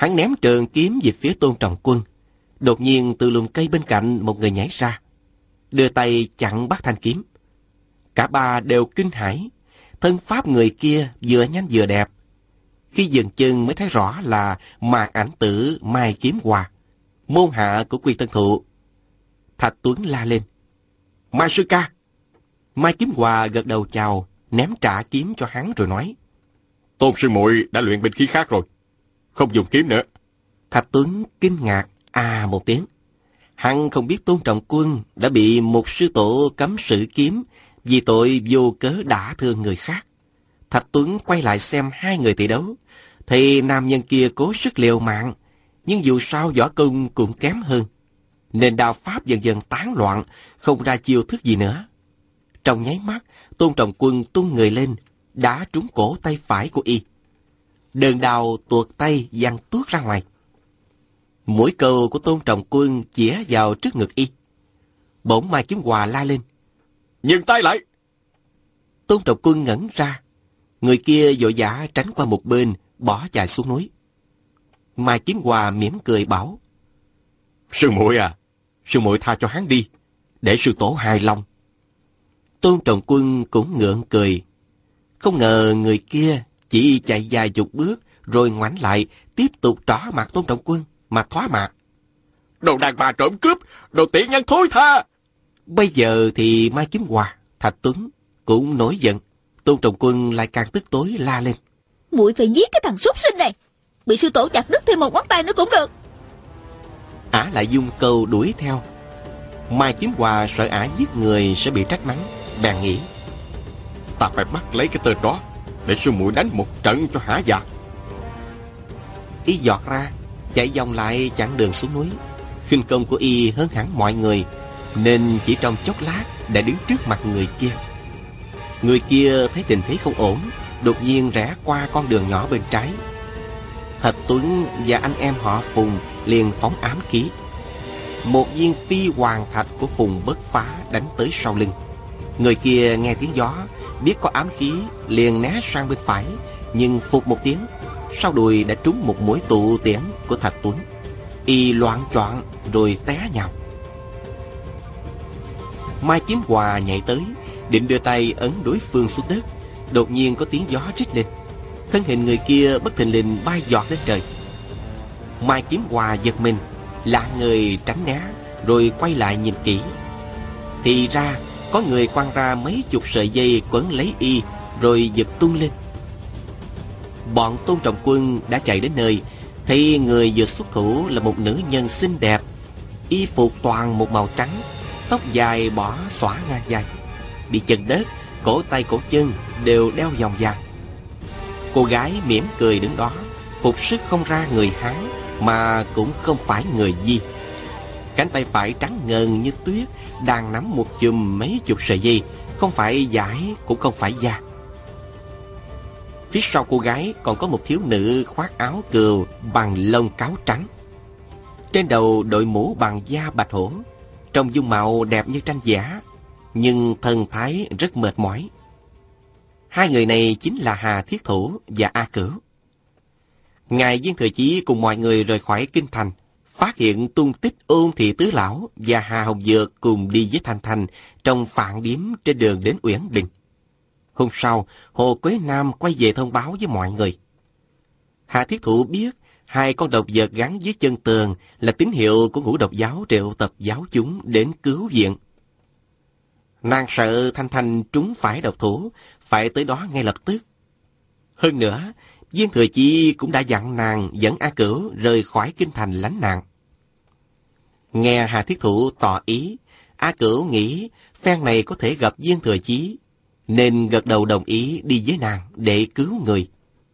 Hắn ném trường kiếm về phía Tôn Trọng Quân. Đột nhiên từ lùm cây bên cạnh một người nhảy ra, đưa tay chặn bắt thanh kiếm. Cả ba đều kinh hãi. Thân pháp người kia vừa nhanh vừa đẹp. Khi dừng chân mới thấy rõ là Mạc Ảnh Tử Mai Kiếm Hòa, môn hạ của Quy Tân Thụ. Thạch Tuấn la lên: Mai sư ca! Mai Kiếm Hòa gật đầu chào, ném trả kiếm cho hắn rồi nói: Tôn sư muội đã luyện binh khí khác rồi, không dùng kiếm nữa. Thạch Tuấn kinh ngạc à một tiếng. Hắn không biết Tôn Trọng Quân đã bị một sư tổ cấm sử kiếm vì tội vô cớ đả thương người khác. Thạch Tuấn quay lại xem hai người tỷ đấu, thì nam nhân kia cố sức liều mạng, nhưng dù sao võ công cũng kém hơn, nên đao pháp dần dần tán loạn, không ra chiêu thức gì nữa. Trong nháy mắt, Tôn Trọng Quân tung người lên, đá trúng cổ tay phải của y. Đơn đao tuột tay văng tuốt ra ngoài. Mũi câu của Tôn Trọng Quân chĩa vào trước ngực y. Bỗng Mai Kiếm Hòa la lên: Dừng tay lại! Tôn Trọng Quân ngẩn ra. Người kia vội vã tránh qua một bên, bỏ chạy xuống núi. Mai Kiếm Hòa mỉm cười bảo: Sư muội à, sư muội tha cho hắn đi, để sư tổ hài lòng. Tôn Trọng Quân cũng ngượng cười. Không ngờ người kia chỉ chạy vài chục bước rồi ngoảnh lại tiếp tục trỏ mặt Tôn Trọng Quân mà thoá mạ: Đồ đàn bà trộm cướp, đồ tiện nhân thối tha! Bây giờ thì Mai Kiếm Hòa, Thạch Tuấn cũng nổi giận. Tôn Trọng Quân lại càng tức tối la lên: Muội phải giết cái thằng súc sinh này, bị sư tổ chặt đứt thêm một ngón tay nữa cũng được. Ả lại dung câu đuổi theo. Mai Kiếm Hòa sợ Ả giết người sẽ bị trách mắng, bèn nghĩ: Ta phải bắt lấy cái tên đó, để sư muội đánh một trận cho hả dạ. Y giọt ra, chạy vòng lại chặn đường xuống núi. Khinh công của y hơn hẳn mọi người, nên chỉ trong chốc lát đã đứng trước mặt người kia. Người kia thấy tình thế không ổn, đột nhiên rẽ qua con đường nhỏ bên trái. Thạch Tuấn và anh em họ Phùng liền phóng ám khí. Một viên phi hoàng thạch của Phùng Bất Phá đánh tới sau lưng. Người kia nghe tiếng gió, biết có ám khí, liền né sang bên phải, nhưng phụt một tiếng, sau đùi đã trúng một mũi tụ tiễn của Thạch Tuấn. Y loạng choạng rồi té nhào. Mai Kiếm Hòa nhảy tới, định đưa tay ấn đối phương xuống đất. Đột nhiên có tiếng gió rít lên, thân hình người kia bất thình lình bay giọt lên trời. Mai Kiếm Hòa giật mình, lạng người tránh né, rồi quay lại nhìn kỹ. Thì ra có người quăng ra mấy chục sợi dây quấn lấy y, rồi giật tung lên. Bọn Tôn Trọng Quân đã chạy đến nơi, thấy người vừa xuất thủ là một nữ nhân xinh đẹp, y phục toàn một màu trắng, tóc dài bỏ xõa ngang vai, bị chần đất, cổ tay cổ chân đều đeo vòng vàng. Cô gái mỉm cười đứng đó, phục sức không ra người Hán, mà cũng không phải người Di. Cánh tay phải trắng ngần như tuyết, đang nắm một chùm mấy chục sợi dây, không phải vải cũng không phải da. Phía sau cô gái còn có một thiếu nữ khoác áo cừu bằng lông cáo trắng, trên đầu đội mũ bằng da bạch hổ, trông dung mạo đẹp như tranh vẽ, nhưng thần thái rất mệt mỏi. Hai người này chính là Hà Thiết Thủ và A Cửu. Ngài Viên Thừa Chí cùng mọi người rời khỏi kinh thành, phát hiện tung tích Ôn Thị Tứ Lão và Hà Hồng Dược cùng đi với Thanh Thanh trong phạn điếm trên đường đến Uyển Đình. Hôm sau, Hồ Quế Nam quay về thông báo với mọi người. Hà Thiết Thủ biết hai con độc vật gắn dưới chân tường là tín hiệu của Ngũ Độc Giáo triệu tập giáo chúng đến cứu viện. Nàng sợ Thanh Thanh trúng phải độc thủ, phải tới đó ngay lập tức. Hơn nữa, Viên Thừa Chí cũng đã dặn nàng dẫn A Cửu rời khỏi kinh thành lánh nạn. Nghe Hà Thiết Thủ tỏ ý, A Cửu nghĩ phen này có thể gặp Viên Thừa Chí, nên gật đầu đồng ý đi với nàng để cứu người.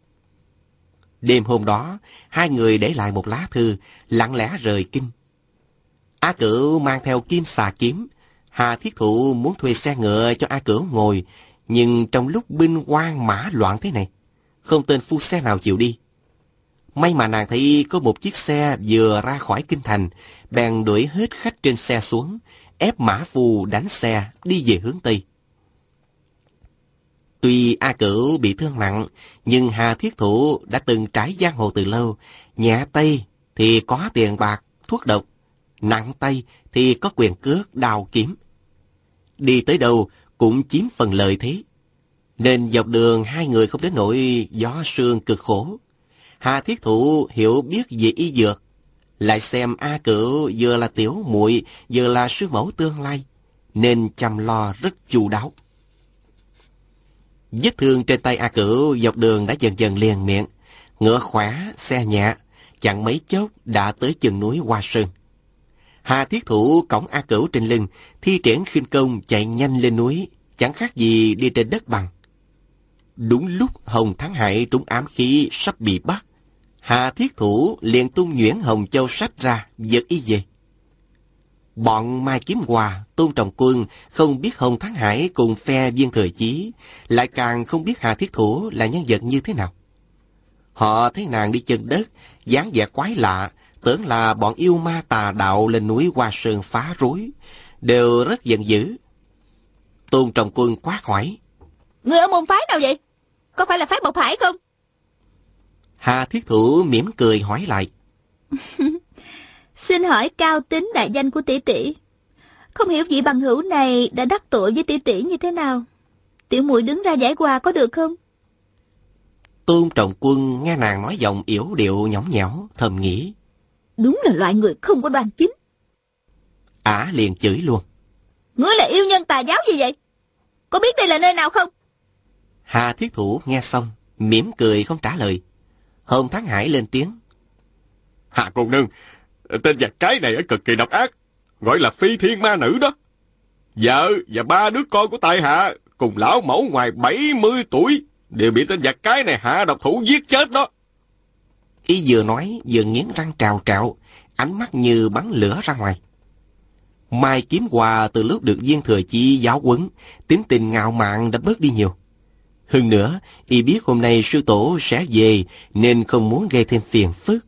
Đêm hôm đó, hai người để lại một lá thư, lặng lẽ rời kinh. A Cửu mang theo kim xà kiếm. Hà Thiết Thụ muốn thuê xe ngựa cho A Cửu ngồi, nhưng trong lúc binh hoang mã loạn thế này, không tên phu xe nào chịu đi. May mà nàng thấy có một chiếc xe vừa ra khỏi kinh thành, bèn đuổi hết khách trên xe xuống, ép mã phu đánh xe đi về hướng Tây. Tuy A Cửu bị thương nặng, nhưng Hà Thiết Thủ đã từng trải giang hồ từ lâu. Nhẹ tay thì có tiền bạc, thuốc độc. Nặng tay thì có quyền cước, đao kiếm. Đi tới đâu cũng chiếm phần lợi thế. Nên dọc đường hai người không đến nỗi gió sương cực khổ. Hà Thiết Thủ hiểu biết về y dược, lại xem A Cửu vừa là tiểu muội vừa là sư mẫu tương lai, nên chăm lo rất chu đáo. Vết thương trên tay A Cửu dọc đường đã dần dần liền miệng. Ngựa khỏe, xe nhẹ, chẳng mấy chốc đã tới chân núi Hoa Sơn. Hà Thiết Thủ cõng A Cửu trên lưng, thi triển khinh công chạy nhanh lên núi, chẳng khác gì đi trên đất bằng. Đúng lúc Hồng Thắng Hải trúng ám khí sắp bị bắt, Hà Thiết Thủ liền tung nhuyễn hồng châu sách ra, giật y về. Bọn Mai Kiếm Hòa, Tôn Trọng Quân không biết Hồng Thắng Hải cùng phe Viên Thừa Chí, lại càng không biết Hà Thiết Thủ là nhân vật như thế nào. Họ thấy nàng đi chân đất, dáng vẻ quái lạ, tưởng là bọn yêu ma tà đạo lên núi Hoa Sơn phá rối, đều rất giận dữ. Tôn Trọng Quân quát hỏi: Người ở môn phái nào vậy? Có phải là phái Bộc Hải không? Hà Thiết Thủ mỉm cười hỏi lại: Xin hỏi cao tính đại danh của tỷ tỷ. Không hiểu vị bằng hữu này đã đắc tội với tỷ tỷ như thế nào. Tiểu muội đứng ra giải hòa có được không? Tôn Trọng Quân nghe nàng nói giọng yểu điệu nhõng nhẽo, thầm nghĩ: Đúng là loại người không có đoan chính. Ả liền chửi luôn: Ngươi là yêu nhân tà giáo gì vậy? Có biết đây là nơi nào không? Hà Thiết Thủ nghe xong, mỉm cười không trả lời. Hồng Thắng Hải lên tiếng: Hà cô nương, tên giặc cái này ở cực kỳ độc ác, gọi là Phi Thiên Ma Nữ đó. Vợ và ba đứa con của tại hạ cùng lão mẫu ngoài bảy mươi tuổi đều bị tên giặc cái này hạ độc thủ giết chết đó. Y vừa nói vừa nghiến răng trào trạo, ánh mắt như bắn lửa ra ngoài. Mai Kiếm Hòa từ lúc được Viên Thừa Chí giáo huấn, tính tình ngạo mạn đã bớt đi nhiều. Hơn nữa, y biết hôm nay sư tổ sẽ về nên không muốn gây thêm phiền phức.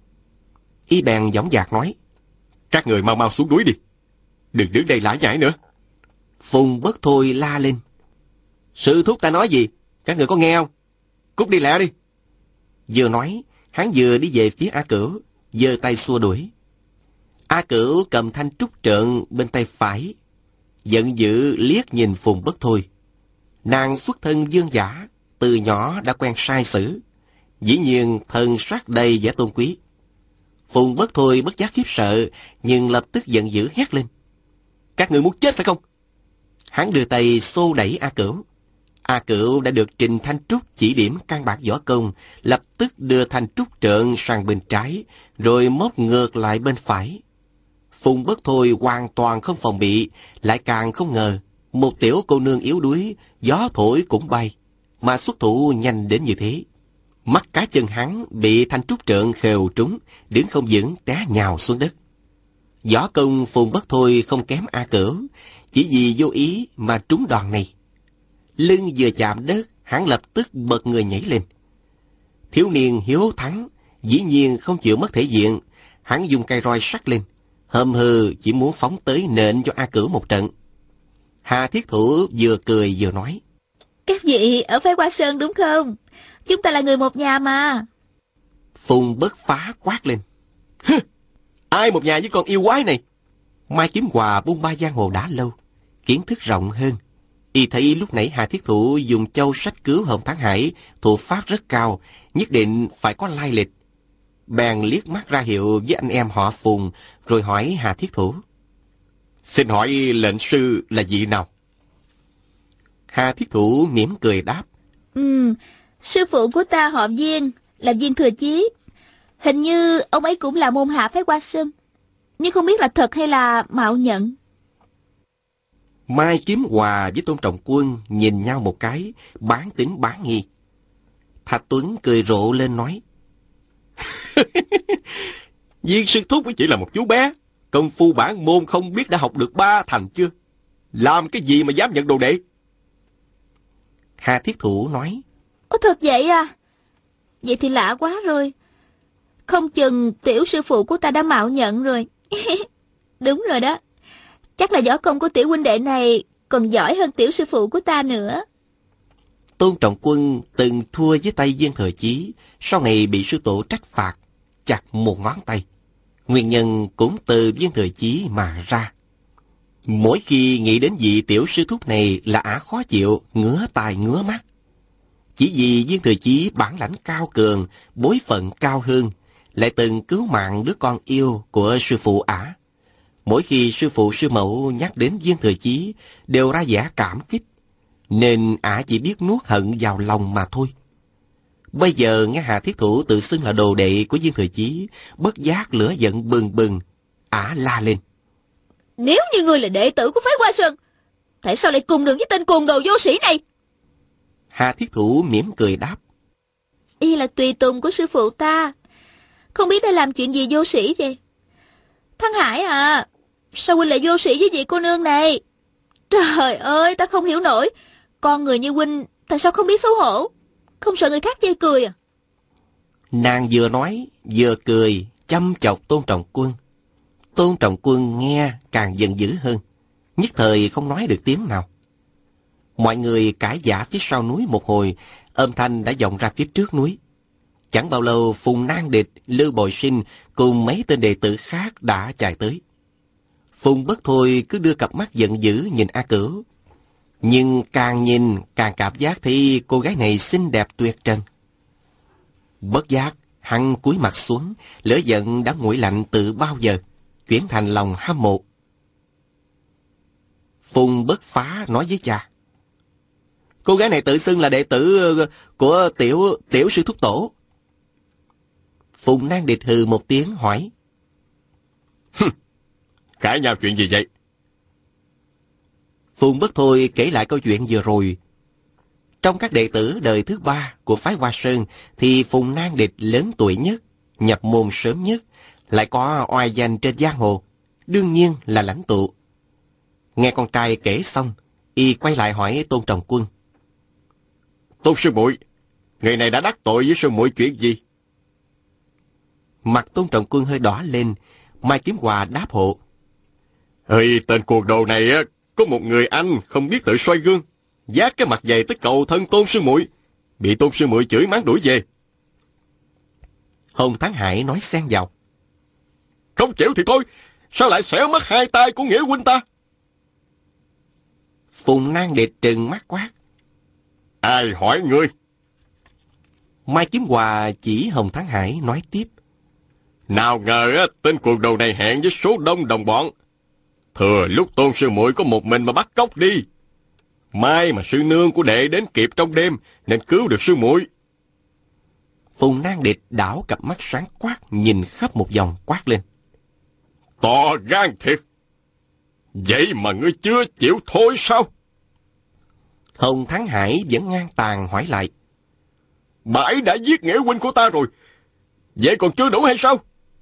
Y bèn dõng dạc nói: Các người mau mau xuống núi đi, đừng đứng đây lải nhải nữa. Phùng Bất Thôi la lên: Sư thúc ta nói gì? Các người có nghe không? Cút đi lẹ đi. Vừa nói, hắn vừa đi về phía A Cửu, giơ tay xua đuổi. A Cửu cầm thanh trúc trượng bên tay phải, giận dữ liếc nhìn Phùng Bất Thôi. Nàng xuất thân dương giả, từ nhỏ đã quen sai sử, dĩ nhiên thân sắc đầy vẻ tôn quý. Phùng Bất Thôi bất giác khiếp sợ, nhưng lập tức giận dữ hét lên: Các người muốn chết phải không? Hắn đưa tay xô đẩy A Cửu. A Cửu đã được Trình Thanh Trúc chỉ điểm căn bản võ công, lập tức đưa thanh trúc trượng sang bên trái, rồi móc ngược lại bên phải. Phùng Bất Thôi hoàn toàn không phòng bị, lại càng không ngờ một tiểu cô nương yếu đuối, gió thổi cũng bay, mà xuất thủ nhanh đến như thế. Mắt cá chân hắn bị thanh trúc trượng khều trúng, đứng không vững té nhào xuống đất. Võ công Phùng Bất Thôi không kém A Cửu, chỉ vì vô ý mà trúng đòn này. Lưng vừa chạm đất, hắn lập tức bật người nhảy lên. Thiếu niên hiếu thắng, dĩ nhiên không chịu mất thể diện, hắn dùng cây roi sắt lên, hầm hừ chỉ muốn phóng tới nện cho A Cửu một trận. Hà Thiết Thủ vừa cười vừa nói: Các vị ở phái Hoa Sơn đúng không? Chúng ta là người một nhà mà. Phùng Bất Phá quát lên: Ai một nhà với con yêu quái này? Mai Kiếm Hòa buôn ba giang hồ đã lâu, kiến thức rộng hơn. Y thấy lúc nãy Hà Thiết Thủ dùng châu sách cứu Hồng Thắng Hải, thủ pháp rất cao, nhất định phải có lai lịch. Bèn liếc mắt ra hiệu với anh em họ Phùng, rồi hỏi Hà Thiết Thủ: Xin hỏi lệnh sư là vị nào? Hà Thiết Thủ mỉm cười đáp: Ừ, sư phụ của ta họ Viên, là Viên Thừa Chí. Hình như ông ấy cũng là môn hạ phái Hoa Sơn, nhưng không biết là thật hay là mạo nhận. Mai Kiếm Hòa với Tôn Trọng Quân nhìn nhau một cái, bán tính bán nghi. Thạch Tuấn cười rộ lên nói: Viên sư thúc chỉ là một chú bé, công phu bản môn không biết đã học được ba thành chưa? Làm cái gì mà dám nhận đồ đệ? Hà Thiết Thủ nói: Ồ thật vậy à? Vậy thì lạ quá rồi. Không chừng tiểu sư phụ của ta đã mạo nhận rồi. Đúng rồi đó. Chắc là võ công của tiểu huynh đệ này còn giỏi hơn tiểu sư phụ của ta nữa. Tôn Trọng Quân từng thua với tay Viên Thừa Chí, sau này bị sư tổ trách phạt, chặt một ngón tay. Nguyên nhân cũng từ Viên Thừa Chí mà ra. Mỗi khi nghĩ đến vị tiểu sư thúc này là ả khó chịu, ngứa tai ngứa mắt. Chỉ vì Viên Thừa Chí bản lãnh cao cường, bối phận cao hơn, lại từng cứu mạng đứa con yêu của sư phụ ả. Mỗi khi sư phụ sư mẫu nhắc đến Viên Thừa Chí, đều ra vẻ cảm kích, nên ả chỉ biết nuốt hận vào lòng mà thôi. Bây giờ nghe Hà Thiết Thủ tự xưng là đồ đệ của Viên Thừa Chí, bất giác lửa giận bừng bừng, ả la lên. Nếu như ngươi là đệ tử của phái Hoa Sơn, tại sao lại cùng đường với tên cuồng đồ vô sĩ này? Hà Thiết Thủ mỉm cười đáp. Y là tùy tùng của sư phụ ta, không biết đã làm chuyện gì vô sĩ vậy. Thăng Hải à, sao huynh lại vô sĩ với vị cô nương này? Trời ơi, ta không hiểu nổi, con người như huynh tại sao không biết xấu hổ, không sợ người khác chê cười à? Nàng vừa nói vừa cười, chăm chọc Tôn Trọng Quân. Tôn Trọng Quân nghe càng giận dữ hơn, nhất thời không nói được tiếng nào. Mọi người cãi vã phía sau núi một hồi, âm thanh đã vọng ra phía trước núi. Chẳng bao lâu, Phùng Nan Địch, Lưu Bội Sinh cùng mấy tên đệ tử khác đã chạy tới. Phùng Bất Thôi cứ đưa cặp mắt giận dữ nhìn A Cửu, nhưng càng nhìn càng cảm giác thấy cô gái này xinh đẹp tuyệt trần. Bất giác, hắn cúi mặt xuống, lửa giận đã nguội lạnh từ bao giờ, chuyển thành lòng hâm mộ. Phùng Bất Phá nói với cha. Cô gái này tự xưng là đệ tử của tiểu tiểu sư thúc tổ. Phùng Nan Địch hừ một tiếng hỏi. Cãi nhau chuyện gì vậy? Phùng Bất Thôi kể lại câu chuyện vừa rồi. Trong các đệ tử đời thứ ba của phái Hoa Sơn thì Phùng Nan Địch lớn tuổi nhất, nhập môn sớm nhất, lại có oai danh trên giang hồ, đương nhiên là lãnh tụ. Nghe con trai kể xong, y quay lại hỏi Tôn Trọng Quân. Tôn sư muội, người này đã đắc tội với sư muội chuyện gì? Mặt Tôn Trọng Quân hơi đỏ lên, Mai Kiếm Hòa đáp hộ. Ơi, tên cuồng đồ này á, có một người anh không biết tự soi gương, vác cái mặt dày tới cầu thân Tôn sư muội, bị Tôn sư muội chửi mắng đuổi về. Hồng Thắng Hải nói xen vào. Không chịu thì thôi, sao lại xẻo mất hai tay của nghĩa huynh ta? Phùng Nan Địch trừng mắt quát. Ai hỏi ngươi? Mai Kiếm Hòa chỉ Hồng Thắng Hải nói tiếp. Nào ngờ á, tên cuồng đồ này hẹn với số đông đồng bọn, thừa lúc Tôn sư muội có một mình mà bắt cóc đi. May mà sư nương của đệ đến kịp trong đêm nên cứu được sư muội. Phùng Nan Địch đảo cặp mắt sáng quát nhìn khắp một vòng quát lên. To gan thiệt! Vậy mà ngươi chưa chịu thôi sao? Hồng Thắng Hải vẫn ngang tàn hỏi lại. Bãi đã giết nghĩa huynh của ta rồi, vậy còn chưa đủ hay sao?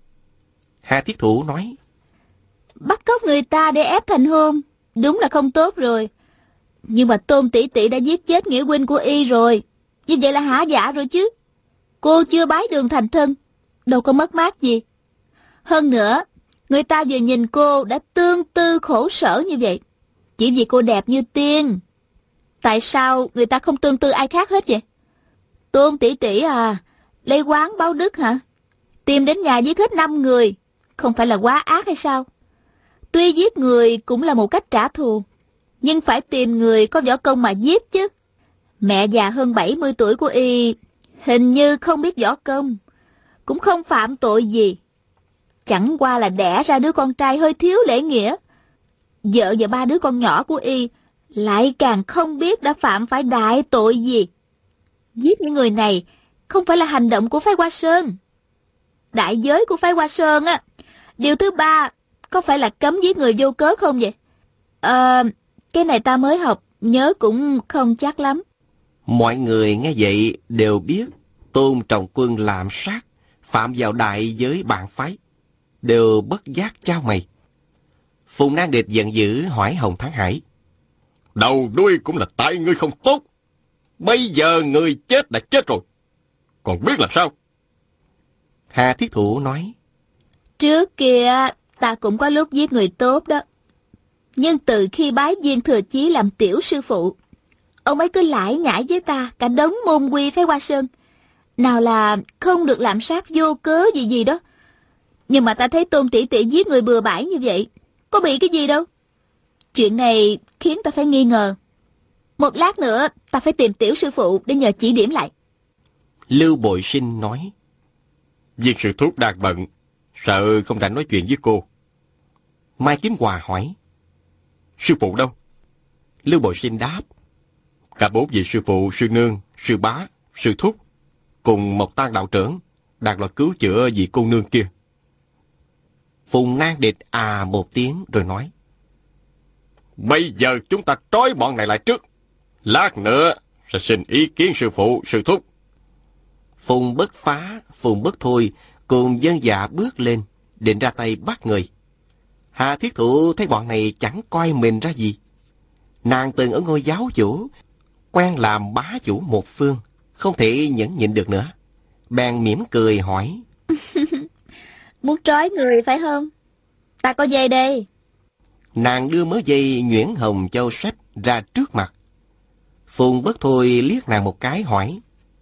Hà Thiết Thủ nói. Bắt cóc người ta để ép thành hôn, đúng là không tốt rồi. Nhưng mà Tôn tỷ tỷ đã giết chết nghĩa huynh của y rồi, như vậy là hả dạ rồi chứ. Cô chưa bái đường thành thân, đâu có mất mát gì. Hơn nữa, người ta vừa nhìn cô đã tương tư khổ sở như vậy, chỉ vì cô đẹp như tiên. Tại sao người ta không tương tư ai khác hết vậy? Tôn tỷ tỷ à, lấy oán báo đức hả? Tìm đến nhà giết hết năm người, không phải là quá ác hay sao? Tuy giết người cũng là một cách trả thù, nhưng phải tìm người có võ công mà giết chứ. Mẹ già hơn bảy mươi tuổi của y hình như không biết võ công, cũng không phạm tội gì. Chẳng qua là đẻ ra đứa con trai hơi thiếu lễ nghĩa. Vợ và ba đứa con nhỏ của y lại càng không biết đã phạm phải đại tội gì. Giết những người này không phải là hành động của phái Hoa Sơn. Đại giới của phái Hoa Sơn á, điều thứ ba có phải là cấm giết người vô cớ không vậy? Ờ, cái này ta mới học, nhớ cũng không chắc lắm. Mọi người nghe vậy đều biết Tôn Trọng Quân lạm sát, phạm vào đại giới bạn phái, đều bất giác chao mày. Phùng Nan Địch giận dữ hỏi Hồng Thắng Hải. Đầu đuôi cũng là tại ngươi không tốt. Bây giờ người chết đã chết rồi, còn biết làm sao? Hà Thiết Thủ nói. Trước kia ta cũng có lúc giết người tốt đó. Nhưng từ khi bái Viên Thừa Chí làm tiểu sư phụ, Ông ấy cứ lải nhải với ta cả đống môn quy Phái Hoa Sơn. Nào là không được lạm sát vô cớ gì gì đó. Nhưng mà ta thấy Tôn tỷ tỷ giết người bừa bãi như vậy, có bị cái gì đâu. Chuyện này khiến ta phải nghi ngờ. Một lát nữa ta phải tìm tiểu sư phụ để nhờ chỉ điểm lại. Lưu Bội Sinh nói. Viên sư thúc đang bận, sợ không rảnh nói chuyện với cô. Mai Kiếm Hòa hỏi. Sư phụ đâu? Lưu Bội Sinh đáp. Cả bốn vị sư phụ, sư nương, sư bá, sư thúc, cùng một Tang đạo trưởng, đang lo cứu chữa vị cô nương kia. Phùng Nan Địch à một tiếng rồi nói. Bây giờ chúng ta trói bọn này lại trước. Lát nữa sẽ xin ý kiến sư phụ, sư thúc. Phùng Bất Phá, Phùng Bất Thôi cùng dân dạ bước lên, định ra tay bắt người. Hà Thiết Thụ thấy bọn này chẳng coi mình ra gì. Nàng từng ở ngôi giáo chủ, quen làm bá chủ một phương, không thể nhẫn nhịn được nữa. Bèn mỉm cười hỏi. Muốn trói người phải không? Ta có dây đây. Nàng đưa mớ dây nhuyễn hồng châu sách ra trước mặt. Phùng Bất Thôi liếc nàng một cái hỏi.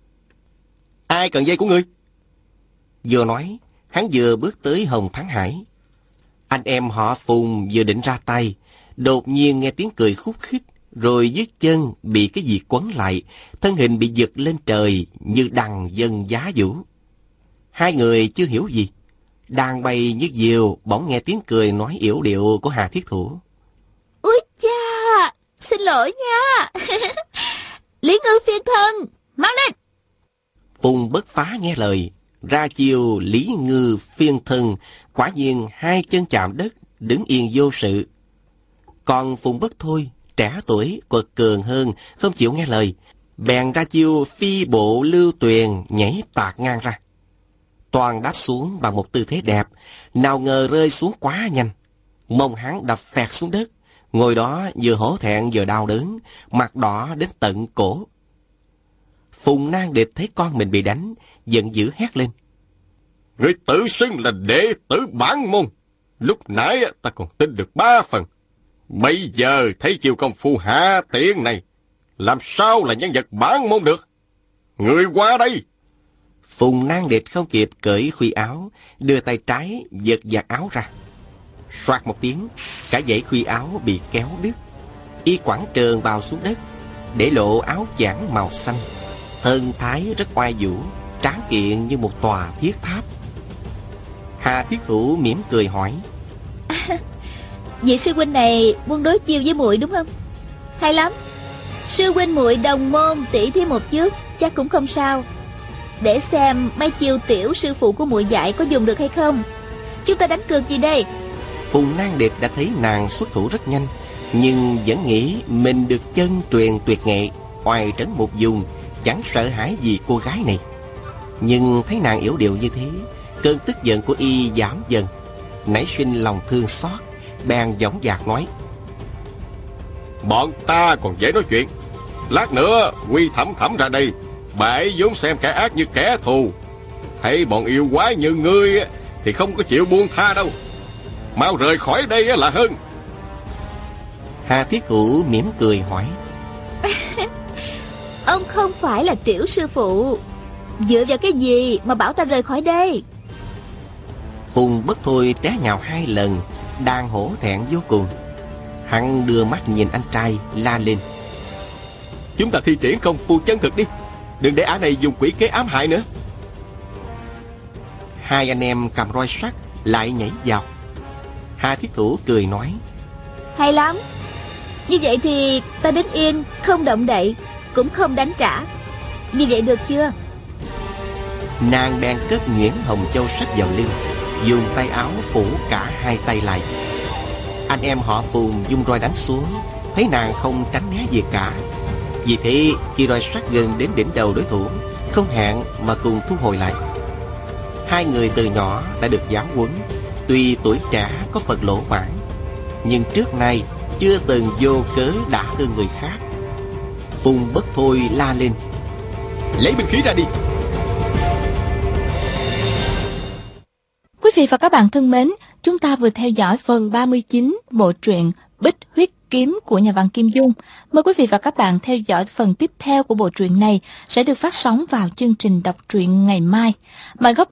Ai cần dây của ngươi? Vừa nói, hắn vừa bước tới Hồng Thắng Hải. Anh em họ Phùng vừa định ra tay, đột nhiên nghe tiếng cười khúc khích, rồi dưới chân bị cái gì quấn lại, thân hình bị giật lên trời như đằng dân giá vũ. Hai người chưa hiểu gì, đang bay như diều, bỗng nghe tiếng cười nói yểu điệu của Hà Thiết Thủ. Úi cha, xin lỗi nha. Lý Ngư phiên thân, mau lên. Phùng Bất Phá nghe lời, ra chiều Lý Ngư phiên thân, quả nhiên hai chân chạm đất, đứng yên vô sự. Còn Phùng Bất Thôi, trẻ tuổi, quật cường hơn, không chịu nghe lời, bèn ra chiêu phi bộ lưu tuyền, nhảy tạt ngang ra. Toàn đáp xuống bằng một tư thế đẹp, nào ngờ rơi xuống quá nhanh. Mông hắn đập phẹt xuống đất, ngồi đó vừa hổ thẹn vừa đau đớn, mặt đỏ đến tận cổ. Phùng Nan Địch thấy con mình bị đánh, giận dữ hét lên. Người tự xưng là đệ tử bản môn. Lúc nãy ta còn tin được ba phần. Bây giờ thấy chiều công phu hạ tiện này, làm sao là nhân vật bản môn được? Người qua đây! Phùng Nan Địch không kịp cởi khuy áo, đưa tay trái giật giật áo ra. Soạt một tiếng, cả dãy khuy áo bị kéo đứt. Y quẳng trơn vào xuống đất, để lộ áo chảng màu xanh. Thân thái rất oai vũ, tráng kiện như một tòa thiết tháp. Hà Thiết Thủ mỉm cười hỏi. À, vị sư huynh này muốn đối chiêu với muội đúng không? Hay lắm. Sư huynh muội đồng môn tỷ thí một chút, chắc cũng không sao. Để xem mấy chiêu tiểu sư phụ của muội dạy có dùng được hay không. Chúng ta đánh cược gì đây? Phùng Nan Địch đã thấy nàng xuất thủ rất nhanh, nhưng vẫn nghĩ mình được chân truyền tuyệt nghệ, oai trấn một vùng, chẳng sợ hãi gì cô gái này. Nhưng thấy nàng yểu điệu như thế, cơn tức giận của y giảm dần, nảy sinh lòng thương xót, bèn dõng dạc nói. Bọn ta còn dễ nói chuyện. Lát nữa Quy Thẩm Thẩm ra đây, bà ấy vốn xem kẻ ác như kẻ thù, thấy bọn yêu quái như ngươi thì không có chịu buông tha đâu. Mau rời khỏi đây là hơn. Hà Thiết Thủ mỉm cười hỏi. Ông không phải là tiểu sư phụ, dựa vào cái gì mà bảo ta rời khỏi đây? Phùng Bất Thôi té nhào hai lần, đang hổ thẹn vô cùng. Hắn đưa mắt nhìn anh trai, la lên. Chúng ta thi triển công phu chân thực đi, đừng để ả này dùng quỷ kế ám hại nữa. Hai anh em cầm roi sắt lại nhảy vào. Hà Thiết Thủ cười nói. Hay lắm. Như vậy thì ta đứng yên, không động đậy, cũng không đánh trả. Như vậy được chưa? Nàng bèn cất nhuyễn hồng châu sách vào lưng, dùng tay áo phủ cả hai tay lại. Anh em họ Phùng dung roi đánh xuống, thấy nàng không tránh né gì cả. Vì thế khi roi sắt gần đến đỉnh đầu đối thủ, không hẹn mà cùng thu hồi lại. Hai người từ nhỏ đã được giáo huấn, tuy tuổi trẻ có phần lỗ mãn, nhưng trước nay chưa từng vô cớ đả thương người khác. Phùng Bất Thôi la lên. Lấy binh khí ra đi. Quý vị và các bạn thân mến, chúng ta vừa theo dõi phần ba mươi chín bộ truyện Bích Huyết Kiếm của nhà văn Kim Dung. Mời quý vị và các bạn theo dõi phần tiếp theo của bộ truyện này sẽ được phát sóng vào chương trình đọc truyện ngày mai. Mời góc